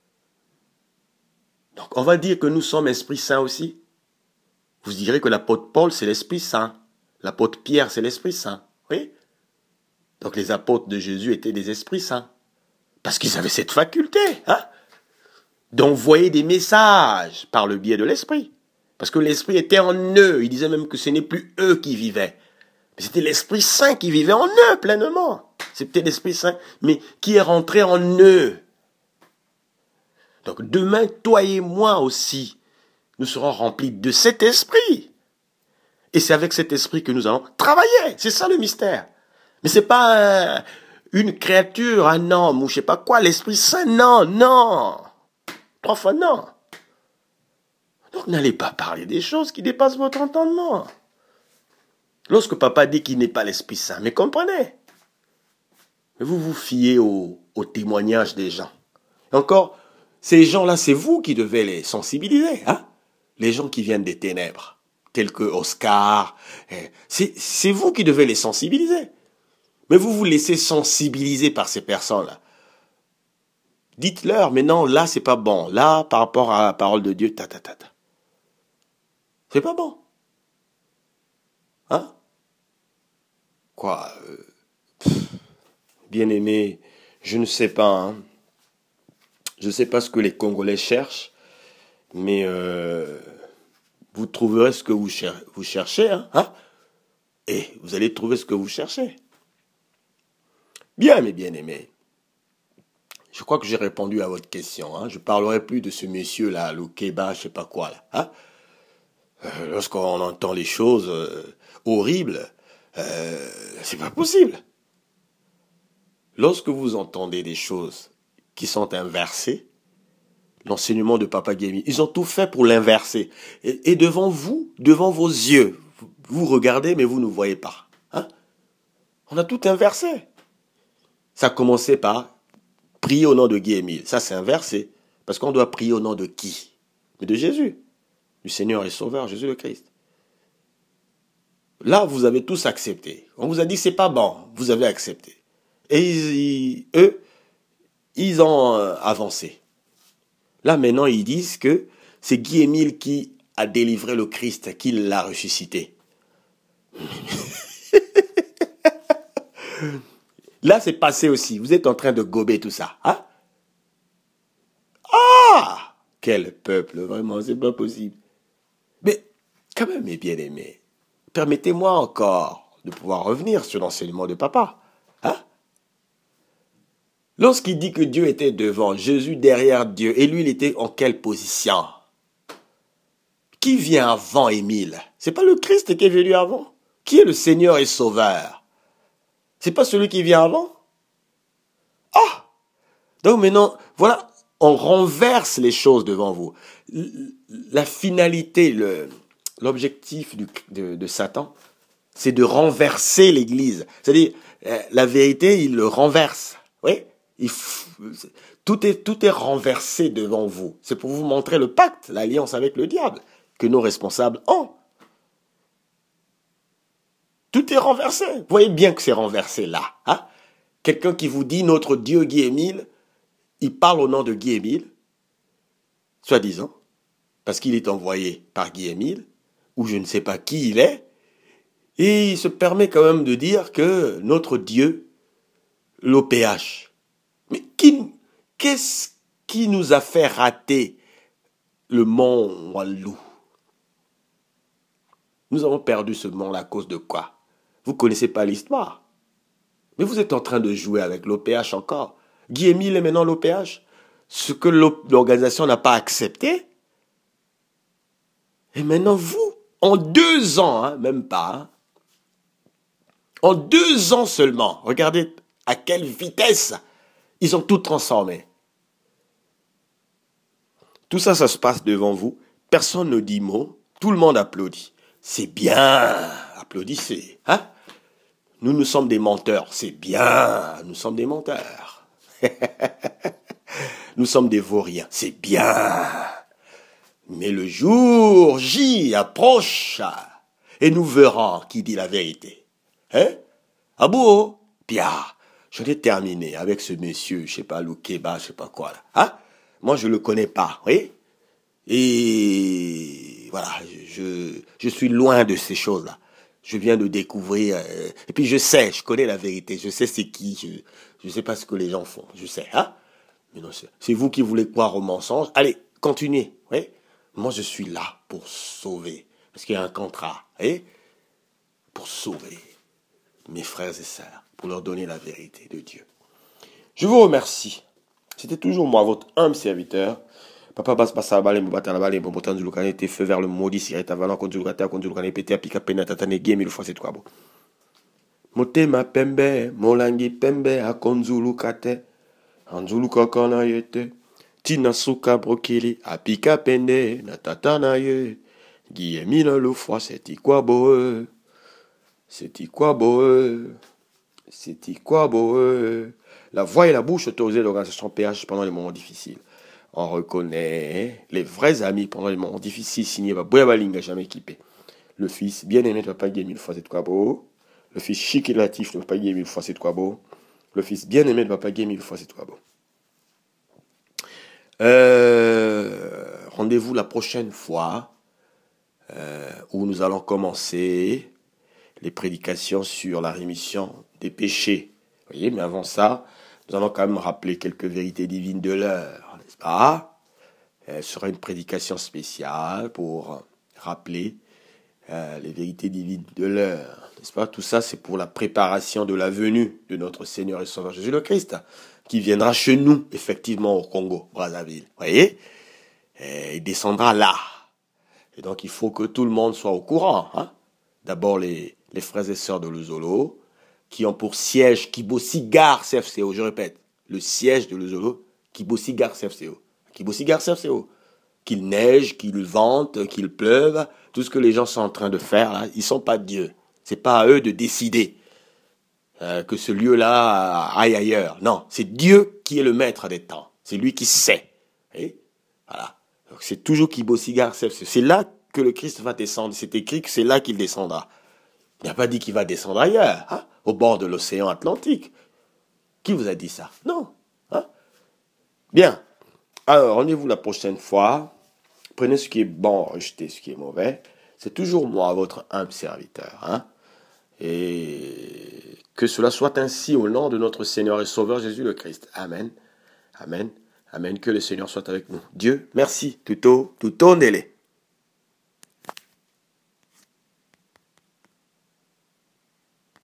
Donc, on va dire que nous sommes Esprit Saint aussi. Vous direz que l'apôtre Paul, c'est l'Esprit Saint. L'apôtre Pierre, c'est l'Esprit Saint. Oui? Donc, les apôtres de Jésus étaient des Esprits Saints. Parce qu'ils avaient cette faculté, hein, d'envoyer des messages par le biais de l'Esprit. Parce que l'Esprit était en eux. Il disait même que ce n'est plus eux qui vivaient. Mais c'était l'Esprit Saint qui vivait en eux pleinement. C'était l'Esprit Saint, mais qui est rentré en eux. Donc demain, toi et moi aussi, nous serons remplis de cet esprit. Et c'est avec cet esprit que nous allons travailler. C'est ça le mystère. Mais c'est pas une créature, un homme ou je sais pas quoi, l'Esprit Saint, non, non. 3 fois non. Donc n'allez pas parler des choses qui dépassent votre entendement. Lorsque papa dit qu'il n'est pas l'Esprit Saint, mais comprenez. Mais vous vous fiez au témoignage des gens. Et encore, ces gens-là, c'est vous qui devez les sensibiliser. Hein? Les gens qui viennent des ténèbres, tels que Oscar. C'est vous qui devez les sensibiliser. Mais vous vous laissez sensibiliser par ces personnes-là. Dites-leur, mais non, là, c'est pas bon. Là, par rapport à la parole de Dieu, c'est pas bon. Hein? Quoi bien-aimé, je ne sais pas. Hein? Je ne sais pas ce que les Congolais cherchent, mais vous trouverez ce que vous cherchez. Hein? Et vous allez trouver ce que vous cherchez. Bien, mes bien-aimés. Je crois que j'ai répondu à votre question. Hein? Je ne parlerai plus de ce monsieur-là, le Kéba, je ne sais pas quoi. Là, hein? Lorsqu'on entend les choses horribles, c'est pas possible. Lorsque vous entendez des choses qui sont inversées, l'enseignement de Papa Guémy, ils ont tout fait pour l'inverser. Et devant vous, devant vos yeux, vous regardez mais vous ne voyez pas. Hein? On a tout inversé. Ça a commencé par prier au nom de Guy-Émile. Ça, c'est inversé. Parce qu'on doit prier au nom de qui? Mais de Jésus. Du Seigneur et Sauveur, Jésus le Christ. Là, vous avez tous accepté. On vous a dit, c'est pas bon. Vous avez accepté. Et eux, ils ont avancé. Là, maintenant, ils disent que c'est Guy-Émile qui a délivré le Christ, qui l'a ressuscité. Là, c'est passé aussi. Vous êtes en train de gober tout ça. Hein? Ah! Quel peuple, vraiment, c'est pas possible. Mais, quand même, mes bien-aimés, permettez-moi encore de pouvoir revenir sur l'enseignement de papa. Hein? Lorsqu'il dit que Dieu était devant, Jésus derrière Dieu, et lui, il était en quelle position? Qui vient avant Émile? C'est pas le Christ qui est venu avant? Qui est le Seigneur et Sauveur? C'est pas celui qui vient avant? Ah! Donc maintenant, voilà, on renverse les choses devant vous. La finalité, l'objectif de Satan, c'est de renverser l'Église. C'est-à-dire, la vérité, il le renverse. Oui? Tout est renversé devant vous. C'est pour vous montrer le pacte, l'alliance avec le diable, que nos responsables ont. Tout est renversé. Vous voyez bien que c'est renversé là. Hein? Quelqu'un qui vous dit notre Dieu Guy-Émile, il parle au nom de Guy-Émile, soi-disant, parce qu'il est envoyé par Guy-Émile, ou je ne sais pas qui il est, et il se permet quand même de dire que notre Dieu, l'OPH. Mais qu'est-ce qui nous a fait rater le mont Wallou? Nous avons perdu ce mont à cause de quoi? Vous ne connaissez pas l'histoire. Mais vous êtes en train de jouer avec l'OPH encore. Guy Émile est maintenant l'OPH. Ce que l'organisation n'a pas accepté. Et maintenant, vous, en 2 ans, hein, même pas, hein, en 2 ans seulement, regardez à quelle vitesse ils ont tout transformé. Tout ça, ça se passe devant vous. Personne ne dit mot. Tout le monde applaudit. C'est bien. Applaudissez. Hein? Nous sommes des menteurs. C'est bien. Nous sommes des menteurs. Nous sommes des vauriens. C'est bien. Mais le jour J approche et nous verrons qui dit la vérité. Hein? Ah bon? Bien. Je l'ai terminé avec ce monsieur, je sais pas, Loukeba, je sais pas quoi là. Hein? Moi, je le connais pas, oui? Et voilà, je suis loin de ces choses-là. Je viens de découvrir, et puis je connais la vérité, je sais c'est qui, je sais pas ce que les gens font, je sais, hein? Mais non, c'est vous qui voulez croire au mensonge. Allez, continuez, oui? Moi, je suis là pour sauver, parce qu'il y a un contrat, oui? Pour sauver mes frères et sœurs, pour leur donner la vérité de Dieu. Je vous remercie. C'était toujours moi, votre humble serviteur. Papa basse passe à balé, m'bata la balé, m'botan du lucane, t'es feu vers le maudit, si reta valant, contre du lucane, pété à pica pena, tatane, game, il faut c'est quoi, bon. Motema pembe, molangi pembe, a konzulu kate, anzulu kokona yete, tina suka brokili, a pica pende, na tatana ye, guillemina le foie, c'est quoi, beau, c'est quoi, beau, c'est quoi, beau. La voix et la bouche autorisées l'organisation PH pendant les moments difficiles. On reconnaît les vrais amis pendant les moments difficiles signés par Boyabalinga, jamais équipé. Le fils bien-aimé de Papa Guy 1000 fois c'est quoi beau. Le fils chic et natif de Papa Guy 1000 fois c'est quoi beau. Le fils bien-aimé de Papa Guy 1000 fois c'est quoi beau. Rendez-vous la prochaine fois où nous allons commencer les prédications sur la rémission des péchés. Vous voyez, mais avant ça, nous allons quand même rappeler quelques vérités divines de l'heure, n'est-ce pas? Ce sera une prédication spéciale pour rappeler les vérités divines de l'heure, n'est-ce pas? Tout ça, c'est pour la préparation de la venue de notre Seigneur et Sauveur Jésus le Christ, qui viendra chez nous, effectivement, au Congo, Brazzaville. Vous voyez? Et il descendra là. Et donc, il faut que tout le monde soit au courant. Hein? D'abord, les frères et sœurs de Luzolo, qui ont pour siège Kibo-Sigar CFCO, je répète, le siège de Luzolo, Kibo-Sigar CFCO. Kibo-Sigar CFCO. Qu'il neige, qu'il vente, qu'il pleuve, tout ce que les gens sont en train de faire, là, ils sont pas Dieu. C'est pas à eux de décider que ce lieu-là aille ailleurs. Non, c'est Dieu qui est le maître des temps. C'est lui qui sait. Et voilà. Donc c'est toujours Kibo-Sigar CFCO. C'est là que le Christ va descendre. C'est écrit que c'est là qu'il descendra. Il n'a pas dit qu'il va descendre ailleurs, hein, au bord de l'océan Atlantique. Qui vous a dit ça? Non. Hein? Bien. Alors, rendez-vous la prochaine fois. Prenez ce qui est bon, rejetez ce qui est mauvais. C'est toujours moi, votre humble serviteur. Hein? Et que cela soit ainsi au nom de notre Seigneur et Sauveur Jésus le Christ. Amen. Amen. Amen. Que le Seigneur soit avec nous. Dieu, merci. Tuto, nele.